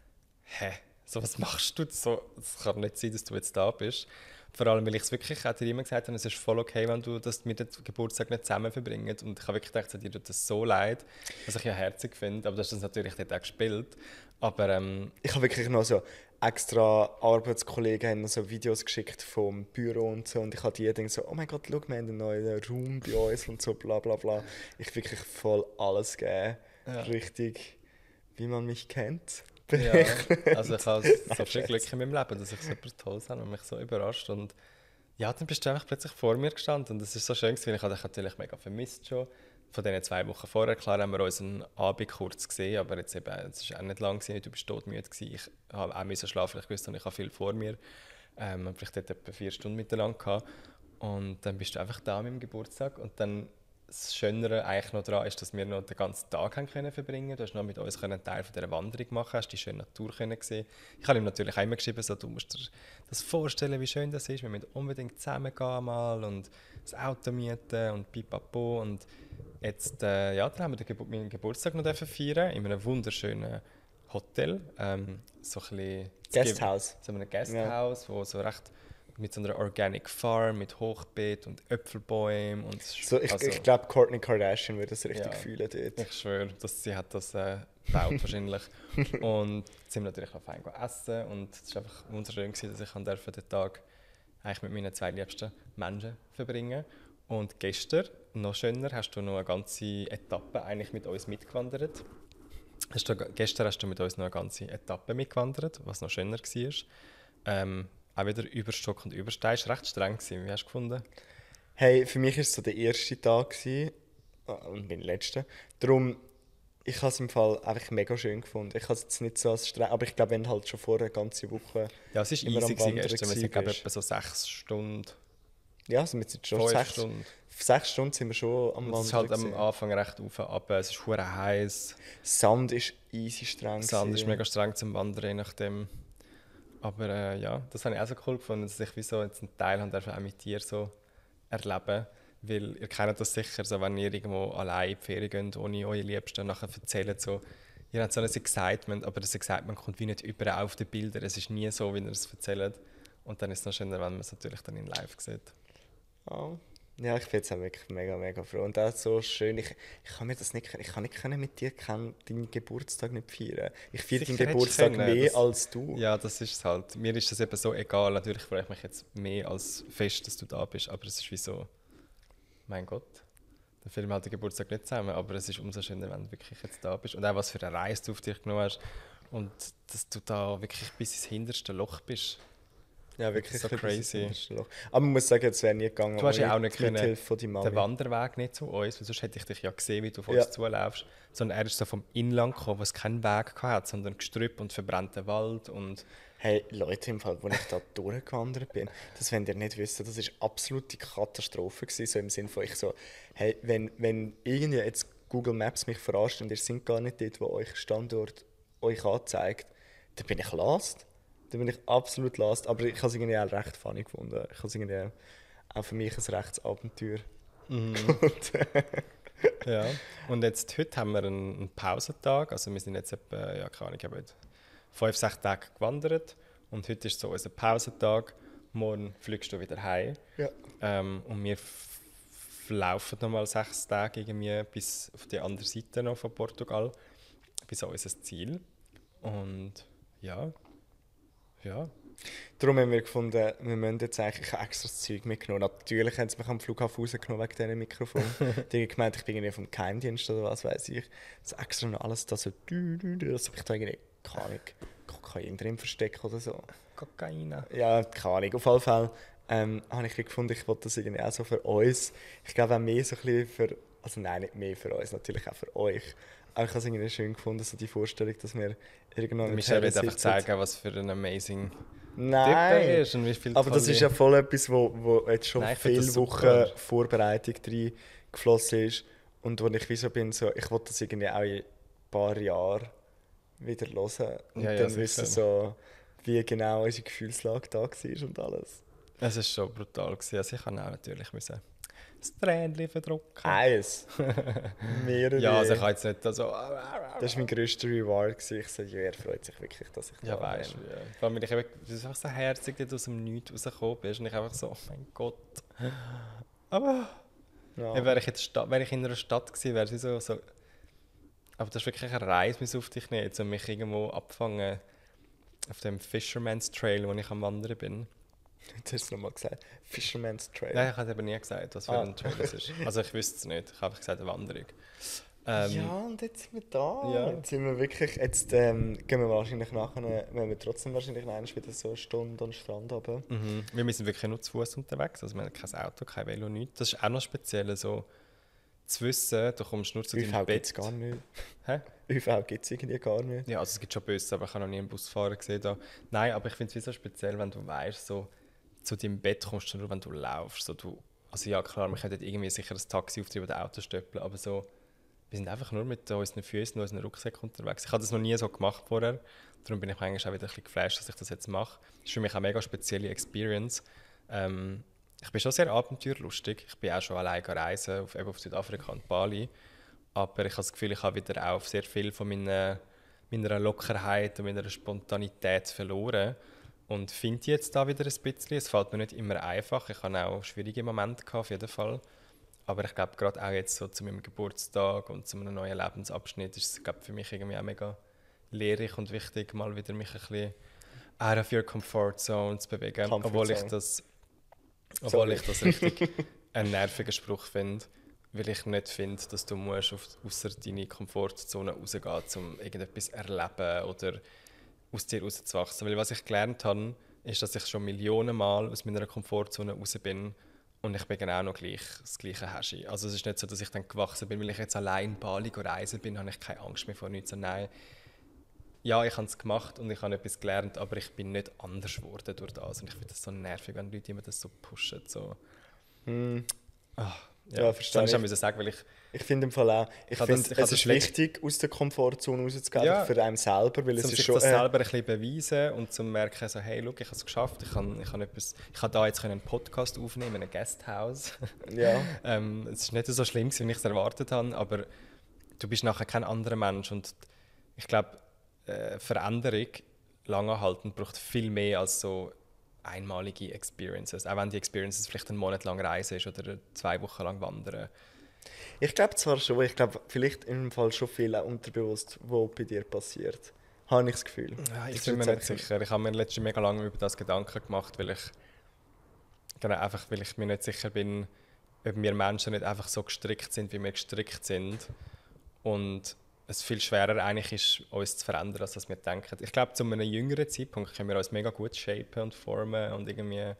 hä? So, was machst du? So, es kann nicht sein, dass du jetzt da bist. Vor allem, weil ich es wirklich auch dir immer gesagt habe, es ist voll okay, wenn du das mit dem Geburtstag nicht zusammen verbringst. Und ich habe wirklich gedacht, dir tut das so leid, was ich ja herzig finde. Aber du hast das natürlich dort auch gespielt. Aber ich habe wirklich noch so extra Arbeitskollegen haben noch so Videos geschickt vom Büro und so. Und ich habe die gedacht so, oh mein Gott, schau, wir haben einen neuen Raum bei uns und so, bla bla bla. Ich wirklich voll alles gegeben. Ja. Richtig, wie man mich kennt. ja, also ich habe so viel Glück in meinem Leben, dass ich so etwas Tolles habe und mich so überrascht. Und ja, dann bist du einfach plötzlich vor mir gestanden. Und das ist so schön, weil ich habe dich natürlich mega vermisst schon. Von diesen 2 Wochen vorher, klar, haben wir unseren Abend kurz gesehen, aber jetzt eben, es war auch nicht lang gewesen, du bist todmüde gewesen. Ich habe auch müssen schlafen, ich wusste, ich habe viel vor mir. Vielleicht dort etwa 4 Stunden miteinander gehabt. Und dann bist du einfach da mit dem Geburtstag. Und dann das Schönere eigentlich noch daran ist, dass wir noch den ganzen Tag haben können verbringen. Du hast noch mit uns einen Teil von dieser Wanderung machen, hast die schöne Natur können sehen. Ich habe ihm natürlich auch immer geschrieben, so, du musst dir das vorstellen, wie schön das ist. Wir müssen unbedingt zusammen gehen mal und das Auto mieten und pipapo. Und jetzt ja, dann haben wir meinen Geburtstag noch feiern in einem wunderschönen Hotel. So ein bisschen Guesthouse. So ein Guesthouse, wo so recht mit so einer Organic Farm, mit Hochbeet und Äpfelbäumen. Und so, ich glaube, Kourtney Kardashian würde das richtig fühlen dort. Ich schwöre, dass sie hat das gebaut wahrscheinlich. Und sind wir natürlich noch fein essen. Und es war einfach wunderschön, dass ich den Tag eigentlich mit meinen 2 liebsten Menschen verbringen. Und gestern, noch schöner, hast du noch eine ganze Etappe eigentlich mit uns mitgewandert. Gestern hast du mit uns noch eine ganze Etappe mitgewandert, was noch schöner war. Auch wieder über Stock und Überstein. Es war recht streng. Wie hast du gefunden? Hey, für mich war es so der erste Tag gewesen, und mein letzter. Darum, ich habe es im Fall einfach mega schön gefunden. Ich habe es jetzt nicht so als streng, aber ich glaube, wenn du halt schon vor einer ganzen Woche Ja, es ist immer easy am Wandern gestern. Wir sind, glaube ich, bist. etwa so 6 Stunden, Ja, also wir sind schon 5 sechs, Stunden. 6 Stunden sind wir schon am Und es ist Wandern halt am gewesen. Anfang recht auf und ab. Es ist hure heiß. Sand ist easy streng Sand ist gewesen. mega streng zum Wandern, je nachdem. Aber ja, das habe ich auch so cool gefunden, dass ich wie so jetzt einen Teil habe, auch mit dir so erleben. Weil ihr kennt das sicher, so, wenn ihr irgendwo allein in die Ferien geht, ohne eure Liebsten, nachher erzählt so, ihr habt so ein Excitement, aber das Excitement kommt wie nicht überall auf die Bilder. Es ist nie so, wie ihr es erzählt. Und dann ist es noch schöner, wenn man es natürlich dann in live sieht. Oh. Ja, ich bin jetzt auch wirklich mega, mega froh. Und auch so schön, ich kann mir das nicht, ich kann nicht mit dir deinen Geburtstag nicht feiern. Ich feiere deinen Sicher hättest du Geburtstag können, mehr das- als du. Ja, das ist es halt. Mir ist das eben so egal. Natürlich freue ich mich jetzt mehr als fest, dass du da bist, aber es ist wie so, mein Gott, dann feiern wir halt den Geburtstag nicht zusammen, aber es ist umso schöner, wenn du wirklich jetzt da bist. Und auch was für eine Reise du auf dich genommen hast und dass du da wirklich bis ins hinterste Loch bist. Ja, wirklich so ein bisschen crazy. Loch. Aber man muss sagen, es wäre nie gegangen Du hast ja ohne auch nicht die können, Mithilfe von deiner den Mami. Wanderweg nicht zu uns, weil sonst hätte ich dich ja gesehen, wie du vor Ja. uns zulaufst. Sondern er ist so vom Inland gekommen, wo es keinen Weg hatte, sondern Gestrüpp und verbrannten Wald. Und Hey, Leute, im Fall, wo ich da durchgewandert bin, das wollt ihr nicht wissen, das war absolute Katastrophe gewesen, so im Sinne von, ich so, hey, wenn irgendwie jetzt Google Maps mich verarscht und ihr seid gar nicht dort, wo euch Standort euch anzeigt, dann bin ich lost. Dann bin ich absolut lost. Aber ich habe es irgendwie auch recht funny gefunden. Ich habe es irgendwie auch für mich ein rechtes Abenteuer. ja. Und jetzt, heute haben wir einen Pausentag. Also wir sind jetzt etwa, ja, keine Ahnung, ich habe heute 5, 6 Tage gewandert. Und heute ist so unser Pausentag. Morgen fliegst du wieder heim. Ja. Und wir laufen nochmal 6 Tage irgendwie bis auf die andere Seite noch von Portugal. Bis an unser Ziel. Und ja. Darum haben wir gefunden, wir müssen jetzt eigentlich, ich habe extra das Zeug mitgenommen. Natürlich haben sie mich am Flughafen rausgenommen wegen diesem Mikrofon. Die haben gemeint, ich bin irgendwie vom Geheimdienst oder was weiß ich. Das extra noch alles da so, dass ich da irgendwie, keine Ahnung, Kokain drin verstecke oder so. Kokain. Ja, keine Ahnung. Auf jeden Fall habe ich gefunden, ich wollte das irgendwie auch so für uns. Ich glaube auch mehr so ein bisschen für, also nein, nicht mehr für uns, natürlich auch für euch. Aber ich habe es irgendwie schön gefunden, so die Vorstellung, dass wir irgendwann Michelle wird einfach zeigen, was für ein amazing Typ er Nein, ist und wie viel aber das tolle- ist ja voll etwas, wo jetzt schon Nein, ich finde viele das Wochen super. Vorbereitung reingeflossen ist. Und wo ich wie so bin, so, ich wollte das irgendwie auch in ein paar Jahren wieder hören. Und Ja, ja, dann sicher. wissen so, wie genau unsere Gefühlslage da war und alles. Es war schon brutal gewesen. Also ich habe auch natürlich müssen das Tränchen verdrücken. Eins. Mehrere. Ja, also ich habe jetzt nicht so... Das war mein grösster Reward gewesen. Ich so, ja, er freut sich wirklich, dass ich Ja, da weißt du. bin. Ja. Vor allem, weil ich eben, du bist einfach so herzig, dass du aus dem Nichts rausgekommen bist. Und ich einfach so, oh mein Gott. Aber Ja. wäre ich in einer Stadt gewesen, wäre es so... Aber das ist wirklich eine Reise, mich auf dich nicht, um mich irgendwo abfangen auf dem Fisherman's Trail, wo ich am Wandern bin. Jetzt hast du es nochmal gesagt. Fisherman's Trail. Nein, ich habe eben nie gesagt, was für Ah. ein Trail es ist. Also ich wüsste es nicht. Ich habe einfach gesagt, eine Wanderung. Ja, und jetzt sind wir da. ja. Jetzt sind wir wirklich. Jetzt gehen wir wahrscheinlich nachher, wenn wir trotzdem wahrscheinlich wieder so eine Stunde an den Strand runter. Mhm. Wir sind wirklich nur zu Fuß unterwegs. Also wir haben kein Auto, kein Velo, nichts. Das ist auch noch speziell, so zu wissen, du kommst nur zu deinem ÖV gibt es Bett. gar nicht. Hä? ÖV gibt es irgendwie gar nicht. Ja, also es gibt schon Busse, aber ich habe noch nie einen Busfahrer gesehen. Da. Nein, aber ich finde es wie so speziell, wenn du weißt, so zu deinem Bett kommst du nur, wenn du laufst. So, also ja, klar, wir könnten irgendwie sicher ein Taxi auftreiben oder Auto stöppeln, aber so, wir sind einfach nur mit unseren Füßen und unseren Rucksäcken unterwegs. Ich habe das noch nie so gemacht vorher. Darum bin ich eigentlich auch wieder ein bisschen geflasht, dass ich das jetzt mache. Das ist für mich auch eine mega spezielle Experience. Ich bin schon sehr abenteuerlustig. Ich bin auch schon alleine reisen, auf Südafrika und Bali. Aber ich habe das Gefühl, ich habe wieder auch sehr viel von meiner Lockerheit und meiner Spontanität verloren. Und finde jetzt da wieder ein bisschen. Es fällt mir nicht immer einfach. Ich hatte auch schwierige Momente gehabt, auf jeden Fall. Aber ich glaube, gerade auch jetzt so zu meinem Geburtstag und zu einem neuen Lebensabschnitt ist es, glaube für mich irgendwie auch mega lehrreich und wichtig, mal wieder mich ein bisschen out of your comfort zone zu bewegen. Comfort Obwohl ich Zone. obwohl ich das richtig einen nervigen Spruch finde. Weil ich nicht finde, dass du musst außer deine Komfortzone rausgehen, um irgendetwas zu erleben oder aus dir rauszuwachsen. Weil was ich gelernt habe, ist, dass ich schon Millionen Mal aus meiner Komfortzone raus bin Und ich bin genau noch das gleiche Häschi. Also es ist nicht so, dass ich dann gewachsen bin, weil ich jetzt allein in Bali reisen bin, habe ich keine Angst mehr vor nichts. So, nein, ja, ich habe es gemacht und ich habe etwas gelernt, aber ich bin nicht anders geworden durch das. Und ich finde das so nervig, wenn Leute immer das so pushen. So. Ja, verstehe das ich. musste ich sagen, weil Ich finde im Fall auch, es ist wichtig, aus der Komfortzone rauszugehen, Ja, für einen selber, weil es um ist sich schon... das selber ein bisschen beweisen und zu merken, so, hey, look, ich habe es geschafft, ich kann da jetzt einen Podcast aufnehmen, in einem Guesthouse. Ja. Es ist nicht so schlimm, wie ich es erwartet habe, aber du bist nachher kein anderer Mensch und ich glaube, Veränderung langanhaltend braucht viel mehr als so einmalige Experiences, auch wenn die Experiences vielleicht einen Monat lang reisen ist oder 2 Wochen lang wandern. Ich glaube zwar schon, ich glaube vielleicht im Fall schon viel auch unterbewusst, was bei dir passiert. Habe ich das Gefühl. Ja, ich Das bin ist mir jetzt nicht sicher. Ich habe mir letztens mega lange über das Gedanken gemacht, weil ich mir nicht sicher bin, ob wir Menschen nicht einfach so gestrickt sind, wie wir gestrickt sind. Und es viel schwerer eigentlich ist, uns zu verändern, als wir denken. Ich glaube, zu einem jüngeren Zeitpunkt können wir uns mega gut shapen und formen und irgendwie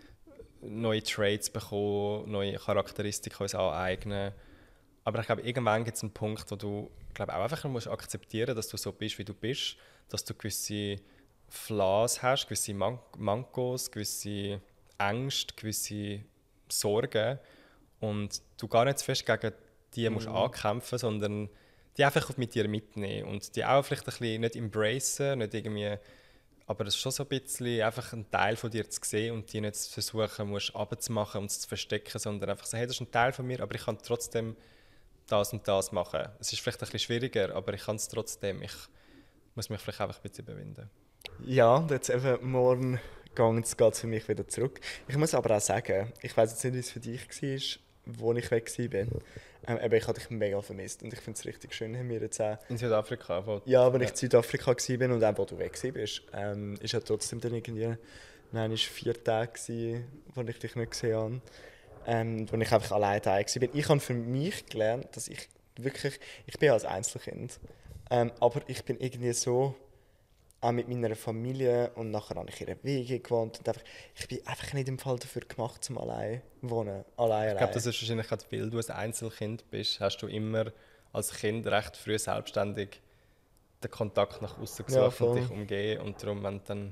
neue Traits bekommen, neue Charakteristika uns aneignen. Aber ich glaube, irgendwann gibt es einen Punkt, wo du auch einfach musst akzeptieren, dass du so bist, wie du bist, dass du gewisse Flaws hast, gewisse Mankos, gewisse Ängste, gewisse Sorgen und du gar nicht zu fest gegen die musst ankämpfen, sondern die einfach mit dir mitnehmen und die auch vielleicht ein bisschen nicht embracen, nicht irgendwie, aber es ist schon so ein bisschen einfach ein Teil von dir zu sehen und die nicht zu versuchen musst runterzumachen und zu verstecken, sondern einfach so, hey, das ist ein Teil von mir, aber ich kann trotzdem das und das machen. Es ist vielleicht ein bisschen schwieriger, aber ich kann es trotzdem. Ich muss mich vielleicht einfach ein bisschen überwinden. Ja, und jetzt eben morgen geht es für mich wieder zurück. Ich muss aber auch sagen, ich weiß jetzt nicht, wie es für dich war, wo ich weg war. Aber ich habe dich mega vermisst und ich finde es richtig schön, haben wir jetzt auch... In Südafrika? Ja, aber ich in Südafrika war und auch wo du weg warst, ist ja trotzdem dann irgendwie... Nein, es waren 4 Tage, wo ich dich nicht gesehen habe. Wo ich einfach allein da war. Ich habe für mich gelernt, dass ich wirklich... Ich bin ja als Einzelkind. Aber ich bin irgendwie so... Auch mit meiner Familie und nachher habe ich in einer Wege gewohnt. Und ich bin einfach nicht im Fall dafür gemacht, zum allein wohnen. Ich glaube, das ist wahrscheinlich gerade, weil du ein Einzelkind bist, hast du immer als Kind recht früh selbstständig den Kontakt nach außen gesucht und dich umgeben. Und darum, wenn dann...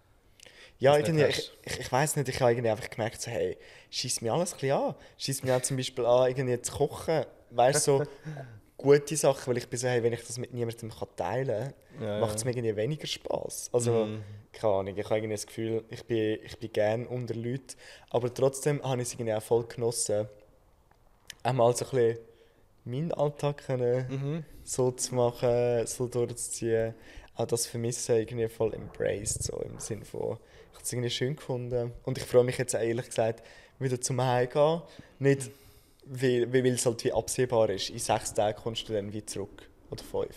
Ja, irgendwie, ich weiss nicht, ich habe irgendwie einfach gemerkt, so, hey, schießt mir alles ein bisschen an. Schießt mir auch zum Beispiel an, irgendwie zu kochen. Weißt du, so gute Sachen, weil ich bin so, hey, wenn ich das mit niemandem teilen kann, macht es mir irgendwie weniger Spass. Also, keine Ahnung, ich habe irgendwie das Gefühl, ich bin gerne unter Leuten, aber trotzdem habe ich es irgendwie auch voll genossen, einmal so ein bisschen meinen Alltag können, so zu machen, so durchzuziehen. Auch das Vermissen irgendwie voll embraced, so im Sinne von, ich habe es irgendwie schön gefunden. Und ich freue mich jetzt auch ehrlich gesagt, wieder zum Heimgehen. Nicht, weil es halt wie absehbar ist. In 6 Tagen kommst du dann wie zurück. Oder 5.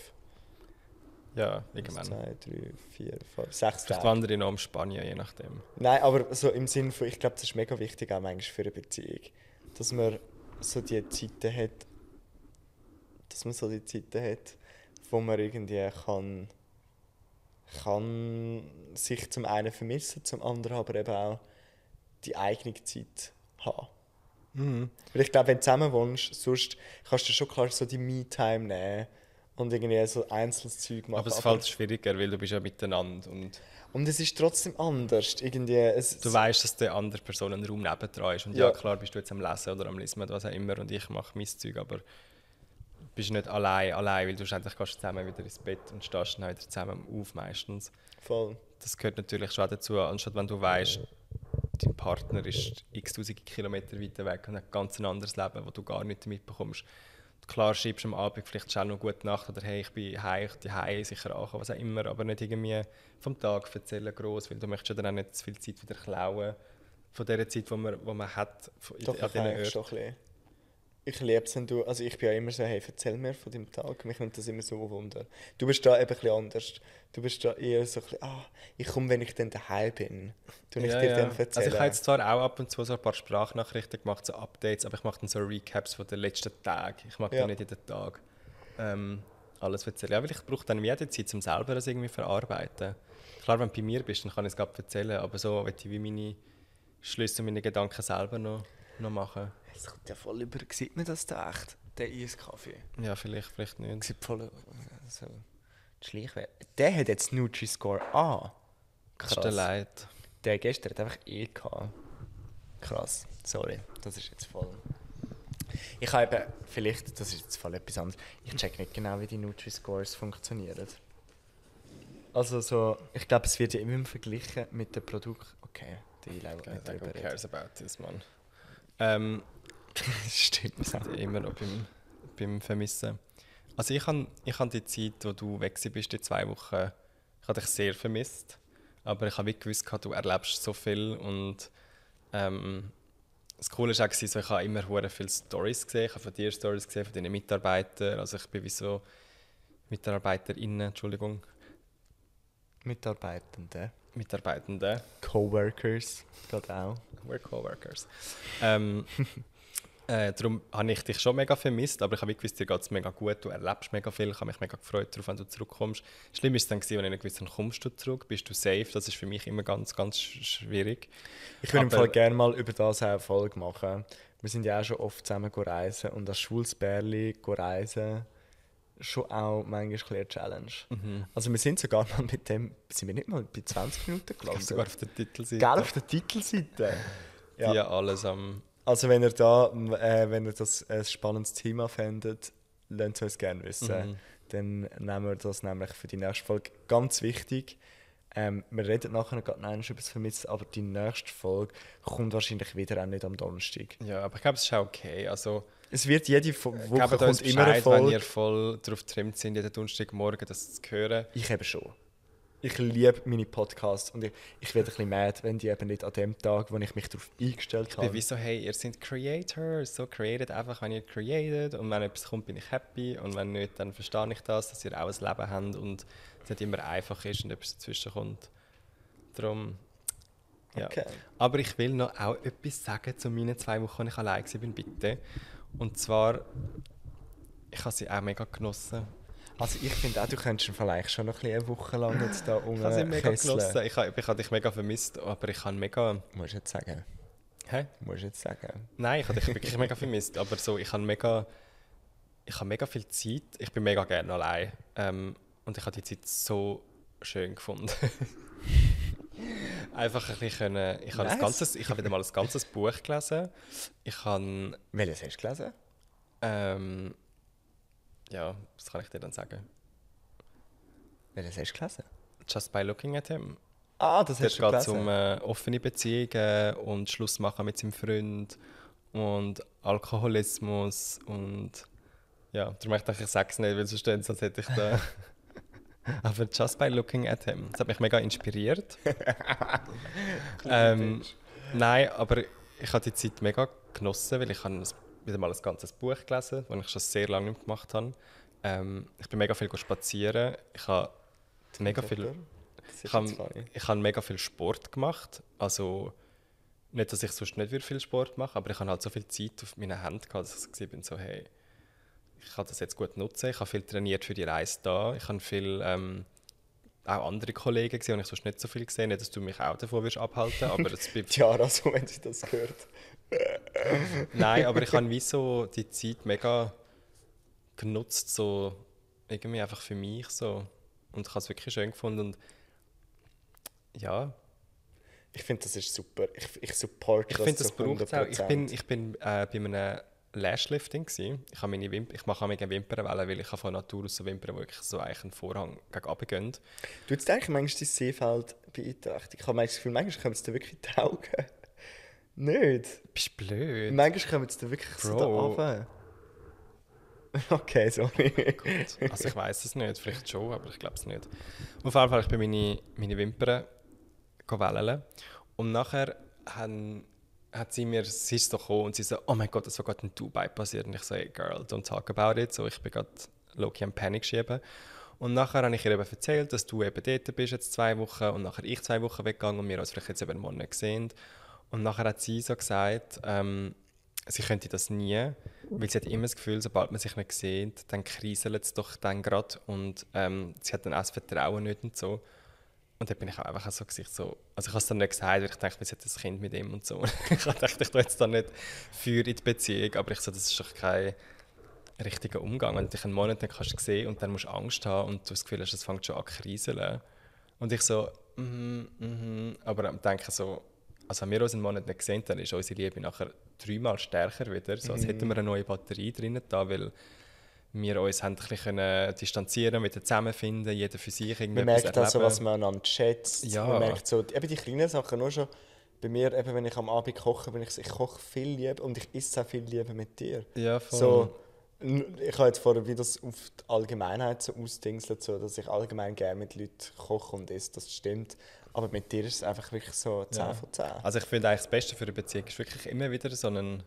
Ja, irgendwann. 2, 3, 4, 5, 6 Vielleicht Tage. wandere ich noch um Spanien, je nachdem. Nein, aber so im Sinne von, ich glaube, das ist mega wichtig auch manchmal für eine Beziehung. Dass man so die Zeiten hat, wo man irgendwie kann sich zum einen vermissen, zum anderen aber eben auch die eigene Zeit haben. Weil ich glaube, wenn du zusammen wohnst, sonst kannst du schon klar so die Me-Time nehmen und irgendwie so einzelnes Zeug machen. Aber es fällt schwieriger, weil du bist ja miteinander und es ist trotzdem anders. Irgendwie, du weißt, dass die andere Person ein Raum nebendran ist und ja klar bist du jetzt am Lesen oder am Lesen, was auch immer und ich mache mein Zeug, aber du bist nicht allein, weil du schlussendlich gehst zusammen wieder ins Bett und stehst dann wieder zusammen auf meistens. Voll. Das gehört natürlich schon dazu, anstatt wenn du weißt, dein Partner ist x-tausende Kilometer weiter weg und hat ein ganz anderes Leben, das du gar nicht mitbekommst. Klar schreibst du am Abend vielleicht schnell noch gute Nacht oder hey, ich bin heim, sicher ankommen, was auch immer, aber nicht irgendwie vom Tag erzählen gross, weil du möchtest ja dann auch nicht zu viel Zeit wieder klauen von der Zeit, die man hat. Doch, ich merke doch ein bisschen. Ich liebe es, wenn du, also ich bin ja immer so, hey, erzähl mir von deinem Tag, mich nimmt das immer so wunder. Du bist da eben ein bisschen anders. Du bist da eher so ein bisschen, ich komme, wenn ich dann daheim bin. Du nicht dir dann erzählen. Also ich habe jetzt zwar auch ab und zu so ein paar Sprachnachrichten gemacht, so Updates, aber ich mache dann so Recaps von den letzten Tagen. Ich mag dann nicht jeden Tag alles erzählen. Ja, weil ich brauche dann jede Zeit, um selber das irgendwie verarbeiten. Klar, wenn du bei mir bist, dann kann ich es gerade erzählen, aber so will ich wie meine Schlüsse und meine Gedanken selber noch noch machen. Es kommt ja voll über. Sieht man das da echt? Der Eiskaffee. Ja, vielleicht nicht. Sieht voll so Schleichwert. Der hat jetzt Nutri-Score A. Das ist dir leid. Der gestern hat einfach E gehabt. Krass. Sorry, das ist jetzt voll. Ich habe eben, vielleicht, das ist jetzt voll etwas anderes, ich check nicht genau, wie die Nutri-Scores funktionieren. Also so, ich glaube, es wird ja immer verglichen mit dem Produkt. Okay, die Leute nicht Who darüber cares about this, man? Das stimmt. Immer noch beim Vermissen. Also ich habe die Zeit, wo du weg bist, die 2 Wochen, ich habe dich sehr vermisst. Aber ich habe wie gewusst, du erlebst so viel und das Coole war auch, so, ich habe immer sehr viele Storys gesehen. Ich habe von dir Storys gesehen, von deinen Mitarbeitern. Also ich bin wie so MitarbeiterInnen, Entschuldigung. Mitarbeitende. Coworkers, gerade auch. We're Coworkers. Darum habe ich dich schon mega vermisst, aber ich habe gewusst, dir geht es mega gut, du erlebst mega viel, ich habe mich mega gefreut darauf, wenn du zurückkommst. Schlimm war es dann, als ich nicht gewusst habe, kommst du zurück, bist du safe, das ist für mich immer ganz, ganz schwierig. Ich würde im Fall gerne mal über das auch eine Folge machen. Wir sind ja auch schon oft zusammen reisen und als schwules Bärli reisen schon auch manchmal eine Challenge. Also wir sind sogar mal mit dem, sind wir nicht mal bei 20 Minuten gelandet? Sogar auf der Titelseite. Gell, auf der Titelseite. Ja. Die alles am... Also wenn ihr das ein spannendes Thema findet, lasst es uns gerne wissen. Dann nehmen wir das nämlich für die nächste Folge. Ganz wichtig, wir reden nachher gerade noch über das Vermissen, aber die nächste Folge kommt wahrscheinlich wieder auch nicht am Donnerstag. Ja, aber ich glaube, es ist auch okay. Also, es wird jede Woche kommt immer eine Folge. Wenn ihr voll darauf getrimmt sind, jeden Donnerstagmorgen das zu hören. Ich eben schon. Ich liebe meine Podcasts und ich werde ein bisschen mad, wenn die eben nicht an dem Tag, wo ich mich darauf eingestellt habe. Ich bin wie so, hey, ihr seid Creators, so created einfach, wenn ihr created und wenn etwas kommt, bin ich happy und wenn nicht, dann verstehe ich das, dass ihr auch ein Leben habt und es nicht immer einfach ist und etwas dazwischen kommt. Darum, ja. Okay. Aber ich will noch auch etwas sagen zu meinen 2 Wochen, als ich allein war, bitte. Und zwar, ich habe sie auch mega genossen. Also ich finde auch, du könntest vielleicht schon noch eine Woche lang jetzt da Ich habe sie mega genossen. Ich habe dich mega vermisst, aber ich habe mega... Musst du jetzt sagen. Hä? Musst du jetzt sagen. Nein, ich habe dich wirklich mega vermisst, aber so, ich habe mega viel Zeit. Ich bin mega gerne allein. Und ich habe die Zeit so schön gefunden. Einfach ein bisschen können... Ich habe wieder mal ein ganzes Buch gelesen. Welches hast du gelesen? Ja, was kann ich dir dann sagen? Welches hast du gelesen? Just by Looking at Him. Ah, das hast du gelesen. Es geht um offene Beziehungen und Schluss machen mit seinem Freund und Alkoholismus und ja, darum dachte ich sage es nicht, weil sonst stehen, sonst hätte ich da... Aber Just by Looking at Him, das hat mich mega inspiriert. Nein, aber ich habe die Zeit mega genossen, weil ich wieder mal ein ganzes Buch gelesen, das ich schon sehr lange nicht mehr gemacht habe. Ich bin mega viel spazieren. Ich habe mega viel Sport gemacht. Also nicht, dass ich sonst nicht viel Sport mache, aber ich habe halt so viel Zeit auf meinen Händen gehabt, dass ich bin so, hey, ich kann das jetzt gut nutzen. Ich habe viel trainiert für die Reise da. Ich habe viel auch andere Kollegen gesehen, und ich sonst nicht so viel gesehen, nicht, dass du mich auch davon abhalten aber das bleibt... Ja, also wenn sie das hört. Nein, aber ich habe wie so die Zeit mega genutzt, so irgendwie einfach für mich so. Und ich habe es wirklich schön gefunden und ja. Ich finde, das ist super. Ich supporte das. Ich finde, das braucht es auch. Ich bin bei einem Lashlifting gewesen. Ich mache auch eine Wimpernwelle, weil ich von Natur aus so Wimpern, wo wirklich so eigentlich einen Vorhang gegen runter gehen. Du jetzt denkst, manchmal dein Sehfeld beeinträchtigt. Ich habe das Gefühl, manchmal kommen es dir wirklich die Augen. Nicht? Bist du blöd? Manchmal kommen es dir wirklich so da runter. Okay, sorry. Gut. Also ich weiss es nicht, vielleicht schon, aber ich glaube es nicht. Auf jeden Fall, ich bin meine Wimpern wählen und nachher sie ist so gekommen und sie so, oh mein Gott, das war gerade in Dubai passiert. Und ich so, hey girl, don't talk about it. So, ich bin gerade low-key am Panik schieben. Und nachher habe ich ihr eben erzählt, dass du eben dort bist, jetzt 2 Wochen, und nachher ich 2 Wochen weggegangen und wir uns vielleicht jetzt eben einen Monat gesehen. Und nachher hat sie so gesagt, sie könnte das nie, weil sie hat immer das Gefühl, sobald man sich nicht sieht, dann kriselt es doch dann gerade und sie hat dann auch das Vertrauen nicht und so. Und dann bin ich auch einfach so gesagt, so, also ich habe es dann nicht gesagt, weil ich dachte, wir sind ein Kind mit ihm und so. Ich dachte, ich tue jetzt da nicht für in die Beziehung, aber ich so, das ist doch kein richtiger Umgang. Wenn du dich einen Monat nicht kannst sehen und dann musst du Angst haben und du das Gefühl hast, es fängt schon an zu kriseln. Und ich so, aber dann denke ich so, also wenn wir uns einen Monat nicht gesehen, dann ist unsere Liebe nachher 3-mal stärker wieder, so als hätten wir eine neue Batterie drin da, weil wir uns haben ein bisschen distanzieren, wieder zusammenfinden, jeder für sich irgendwie Man merkt also, was man einander schätzt. Ja. Man merkt so, eben die kleinen Sachen, nur schon bei mir, eben, wenn ich am Abend koche, ich koche viel lieber und ich esse auch viel lieber mit dir. Ja, voll. So, ich habe jetzt vorher wieder das auf die Allgemeinheit so ausdingselt, so, dass ich allgemein gerne mit Leuten koche und esse, das stimmt. Aber mit dir ist es einfach wirklich so 10 von 10. Also ich finde eigentlich das Beste für eine Beziehung ist wirklich immer wieder so ein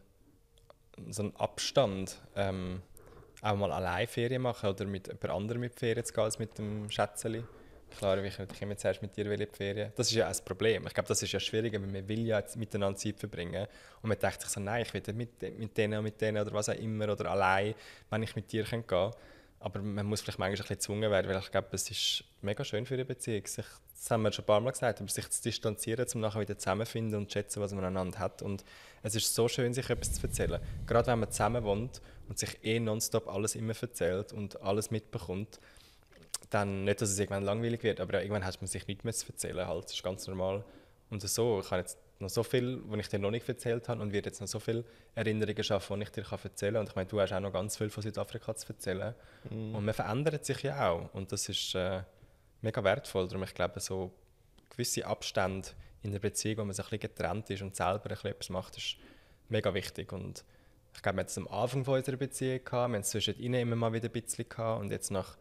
Abstand. Auch mal allein Ferien machen oder mit jemand anderem mit Ferien zu gehen als mit dem Schätzeli. Klar, ich immer zuerst mit dir in die Ferien. Das ist ja auch das Problem. Ich glaube, das ist ja schwieriger, weil man will ja jetzt miteinander Zeit verbringen. Und man denkt sich so, nein, ich will mit denen oder was auch immer oder allein, wenn ich mit dir gehen kann. Aber man muss vielleicht manchmal ein bisschen gezwungen werden, weil ich glaube, es ist mega schön für eine Beziehung, das haben wir schon ein paar Mal gesagt, aber sich zu distanzieren, um nachher wieder zusammenzufinden und zu schätzen, was man einander hat. Und es ist so schön, sich etwas zu erzählen. Gerade wenn man zusammen wohnt und sich nonstop alles immer erzählt und alles mitbekommt, dann nicht, dass es irgendwann langweilig wird, aber irgendwann hat man sich nichts mehr zu erzählen. Halt. Das ist ganz normal. Und so, ich habe jetzt noch so viel, was ich dir noch nicht erzählt habe und werde jetzt noch so viele Erinnerungen schaffen, die ich dir erzählen kann. Und ich meine, du hast auch noch ganz viel von Südafrika zu erzählen. Und man verändert sich ja auch. Und das ist mega wertvoll. Darum, ich glaube, so gewisse Abstände in einer Beziehung, wo man so ein bisschen getrennt ist und selber ein bisschen etwas macht, ist mega wichtig. Und ich glaube, wir hatten es am Anfang von unserer Beziehung gehabt, wir haben es zwischendrin immer mal wieder ein bisschen gehabt und jetzt nach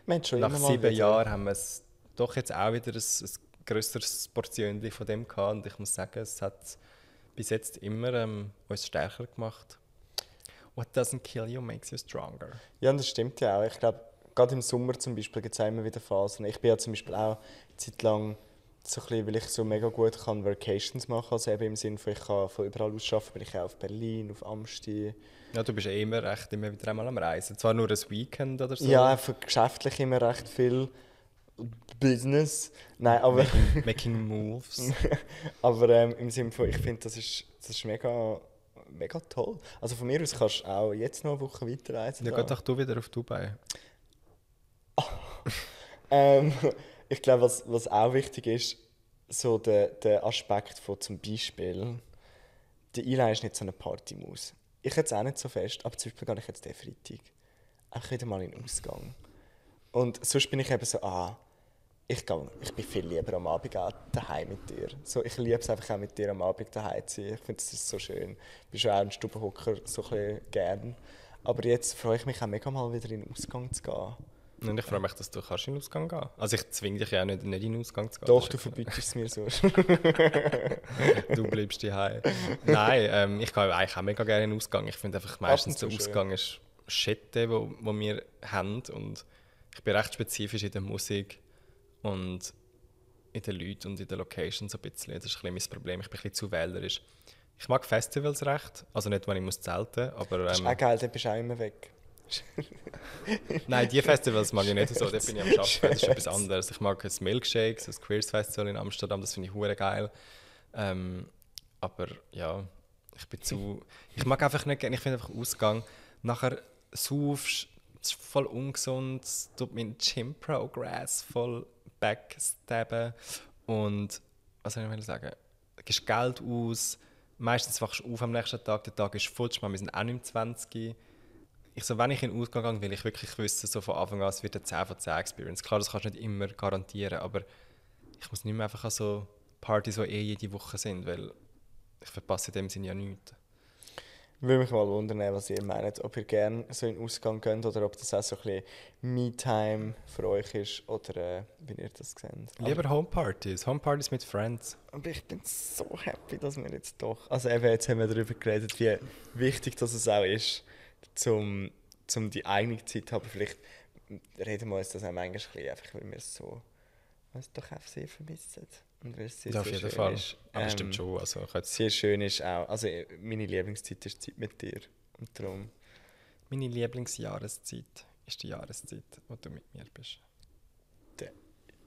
7 Jahren haben wir es doch jetzt auch wieder ein grösseres Portion von dem gehabt und ich muss sagen, es hat bis jetzt immer uns stärker gemacht. What doesn't kill you makes you stronger. Ja, das stimmt ja auch. Ich glaube, gerade im Sommer zum Beispiel gibt es immer wieder Phasen. Ich bin ja zum Beispiel auch eine Zeit lang so ein bisschen, weil ich so mega gut kann Vacations machen, also eben im Sinne von, ich kann von überall aus arbeiten, bin ich auch auf Berlin, auf Amsti. Ja, du bist immer wieder einmal am Reisen. Zwar nur ein Weekend oder so. Ja, einfach geschäftlich immer recht viel Business. Nein, aber... Making moves. aber im Sinne von, ich finde, das ist mega, mega toll. Also von mir aus kannst du auch jetzt noch eine Woche weiterreisen. Ja, geh doch du wieder auf Dubai. Ich glaube, was auch wichtig ist, so der Aspekt von zum Beispiel, der Eli ist nicht so eine Partymaus. Ich jetzt auch nicht so fest, aber zum Beispiel gehe ich jetzt den Freitag einfach wieder mal in den Ausgang. Und sonst bin ich eben so, ich bin viel lieber am Abend auch daheim mit dir. So, ich liebe es einfach auch mit dir am Abend daheim zu sein. Ich finde, das ist so schön. Ich bin schon auch ein Stubenhocker, so ein bisschen gern. Aber jetzt freue ich mich auch mega mal wieder in den Ausgang zu gehen. Und ich freue mich, dass du in den Ausgang gehen kannst. Also ich zwinge dich ja auch nicht in den Ausgang zu gehen. Doch, du verbietest es mir so. Du bleibst daheim. Nein, ich gehe eigentlich auch mega gerne in den Ausgang. Ich finde einfach meistens der Ausgang ist Schätte, wo wir haben. Und ich bin recht spezifisch in der Musik und in den Leuten und in den Locations ein bisschen. Das ist ein bisschen mein Problem. Ich bin ein bisschen zu wählerisch. Ich mag Festivals recht. Also nicht, wenn ich muss zelten, aber... Das ist auch geil, dann bist du auch immer weg. Nein, die Festivals mag ich nicht so, da bin ich am Arbeiten, das ist etwas anderes. Ich mag das Milkshakes, das Queers Festival in Amsterdam, das finde ich hure geil. Aber ja, ich mag einfach nicht gerne, ich finde einfach Ausgang, nachher saufst, es ist voll ungesund, es tut meinen Gym-Progress voll backstabben und, was soll ich sagen, du gibst Geld aus, meistens wachst du auf am nächsten Tag, der Tag ist futsch, wir sind auch nicht 20. Wenn ich in den Ausgang gehe, will ich wirklich wissen, so von Anfang an, es wird eine 10 von 10 Experience. Klar, das kannst du nicht immer garantieren, aber ich muss nicht mehr einfach an so Partys, die jede Woche sind, weil ich verpasse in dem Sinne ja nichts. Ich würde mich mal wundern, was ihr meint, ob ihr gerne so in den Ausgang geht oder ob das auch so ein bisschen Me-Time für euch ist oder wie ihr das seht. Lieber Homepartys mit Friends. Aber ich bin so happy, dass wir jetzt doch... Also eben, jetzt haben wir darüber geredet, wie wichtig das es auch ist, zum die eigene Zeit zu haben. Vielleicht reden wir uns das auch manchmal einfach, weil wir es so doch auch sehr vermissen. Und weil es sehr, ja, auf sehr jeden schön Fall. ist. Aber stimmt schon. Also, sehr schön ist auch, also meine Lieblingszeit ist die Zeit mit dir. Und darum. Meine Lieblingsjahreszeit ist die Jahreszeit, wo du mit mir bist.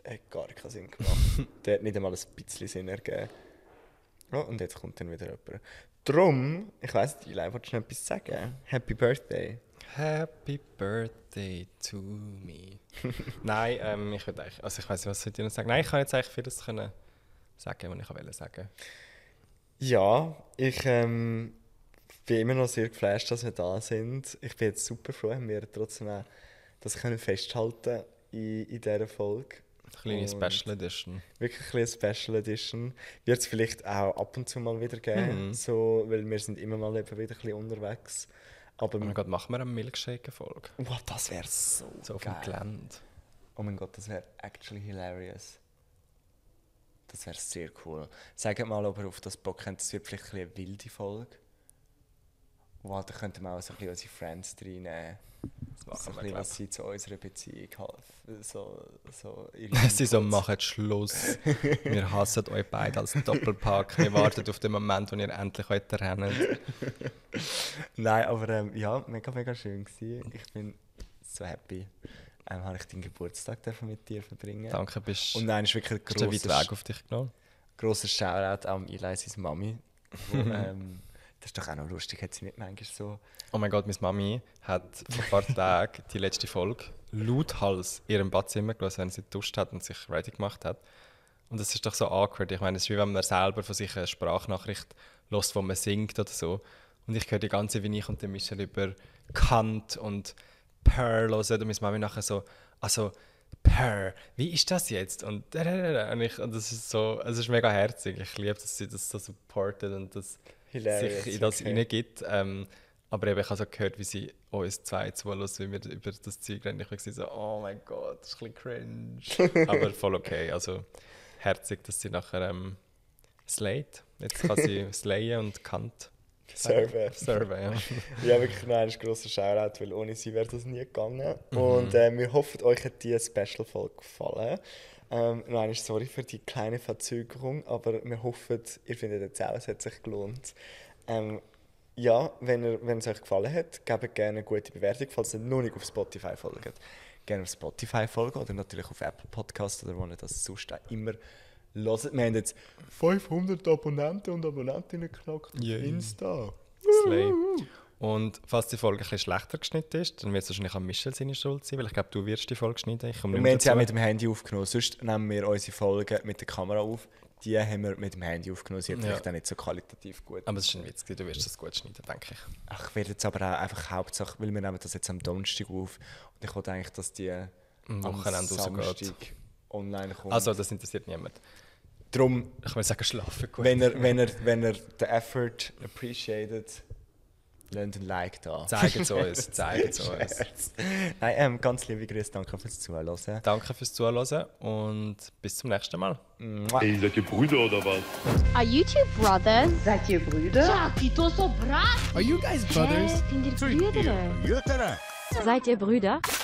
hat gar keinen Sinn gemacht. Der hat nicht einmal ein bisschen Sinn ergeben. Oh, und jetzt kommt dann wieder jemand. Drum, ich weiss nicht, Eli, wolltest du noch etwas sagen? Happy Birthday. Happy Birthday to me. Nein, ich würde eigentlich, also ich weiss nicht, was soll ich noch sagen? Nein, ich kann jetzt eigentlich vieles können sagen, was ich wollte sagen. Ja, ich bin immer noch sehr geflasht, dass wir da sind. Ich bin jetzt super froh, haben wir trotzdem auch das können festhalten in dieser Folge. Eine kleine Special Edition. Wirklich eine Special Edition. Wird es vielleicht auch ab und zu mal wieder geben, so, weil wir sind immer mal eben wieder ein bisschen unterwegs. Aber oh mein Gott, machen wir eine Milkshake-Folge? Oh, das wäre so auf geil. dem Gelände. Oh mein Gott, das wäre actually hilarious. Das wäre sehr cool. Sagt mal, ob ihr auf das Bock habt. Das wird vielleicht eine wilde Folge. Wow, da könnten wir auch so ein bisschen unsere Friends reinnehmen. So ein bisschen, was sie zu unserer Beziehung Sie so, machen Schluss. Wir hassen euch beide als Doppelpack. Wir warten auf den Moment, wo ihr endlich heute rennt. Nein, aber ja, mega, mega schön gewesen. Ich bin so happy. Habe ich deinen Geburtstag mit dir verbringen. Danke, bist und nein, ist wirklich ein grosser Weg auf dich genommen. Grosser Shoutout an Eli, seine Mami. Wo, das ist doch auch noch lustig, hat sie nicht manchmal so... Oh mein Gott, meine Mami hat vor ein paar Tagen die letzte Folge lauthals in ihrem Badzimmer gelassen, wenn sie geduscht hat und sich ready gemacht hat. Und das ist doch so awkward. Ich meine, es ist wie wenn man selber von sich eine Sprachnachricht hört, wo man singt oder so. Und ich höre die ganze, wie ich und der Michel über Kant und Pearl hören. Und meine Mami nachher so, also Pearl, wie ist das jetzt? Und das ist so, es ist mega herzig. Ich liebe, dass sie das so supportet und das hilarious, sich in das reingibt. Aber eben, ich habe so gehört, wie sie uns zwei zuhören, wie wir über das Zeug reden. Ich war so, oh mein Gott, das ist ein bisschen cringe. Aber voll okay. Also herzig, dass sie nachher slayt. Jetzt kann sie slayen und Kant Server, ja. Ja, wirklich, nein, das ist ein grosser Shoutout, weil ohne sie wäre das nie gegangen. Und wir hoffen, euch hat diese Special-Folge gefallen. Nein, sorry für die kleine Verzögerung, aber wir hoffen, ihr findet jetzt auch, es hat sich gelohnt. Ja, wenn es euch gefallen hat, gebt gerne eine gute Bewertung, falls ihr noch nicht auf Spotify folgt. Gerne auf Spotify folgen oder natürlich auf Apple Podcasts oder wo ihr das sonst auch immer hört. Wir haben jetzt 500 Abonnenten und Abonnentinnen geknackt auf Insta. Slay. Und falls die Folge ein bisschen schlechter geschnitten ist, dann wird es wahrscheinlich an Michel seine Schuld sein, weil ich glaube, du wirst die Folge schneiden. Wir haben sie auch mit dem Handy aufgenommen. Sonst nehmen wir unsere Folgen mit der Kamera auf. Die haben wir mit dem Handy aufgenommen. Sie sind vielleicht auch nicht so qualitativ gut. Aber es ist ein Witz, du wirst das gut schneiden, denke ich. Ach, ich werde jetzt aber auch einfach Hauptsache, weil wir nehmen das jetzt am Donnerstag auf. Und ich wollte eigentlich, dass die am Samstag online kommt. Also, das interessiert niemand. Darum, ich will sagen, schlafen gut. Wenn ihr den Effort appreciated, lasst ein Like da. Zeigt es uns, zeigt es uns. Nein, ganz liebe Grüße, danke fürs Zuhören. Danke fürs Zuhören und bis zum nächsten Mal. Ey, seid ihr Brüder oder was? Are you two brothers? Seid ihr Brüder? Ja, Tito so brav. Are you guys brothers? Sind ihr Brüder? Brüder? Seid ihr Brüder?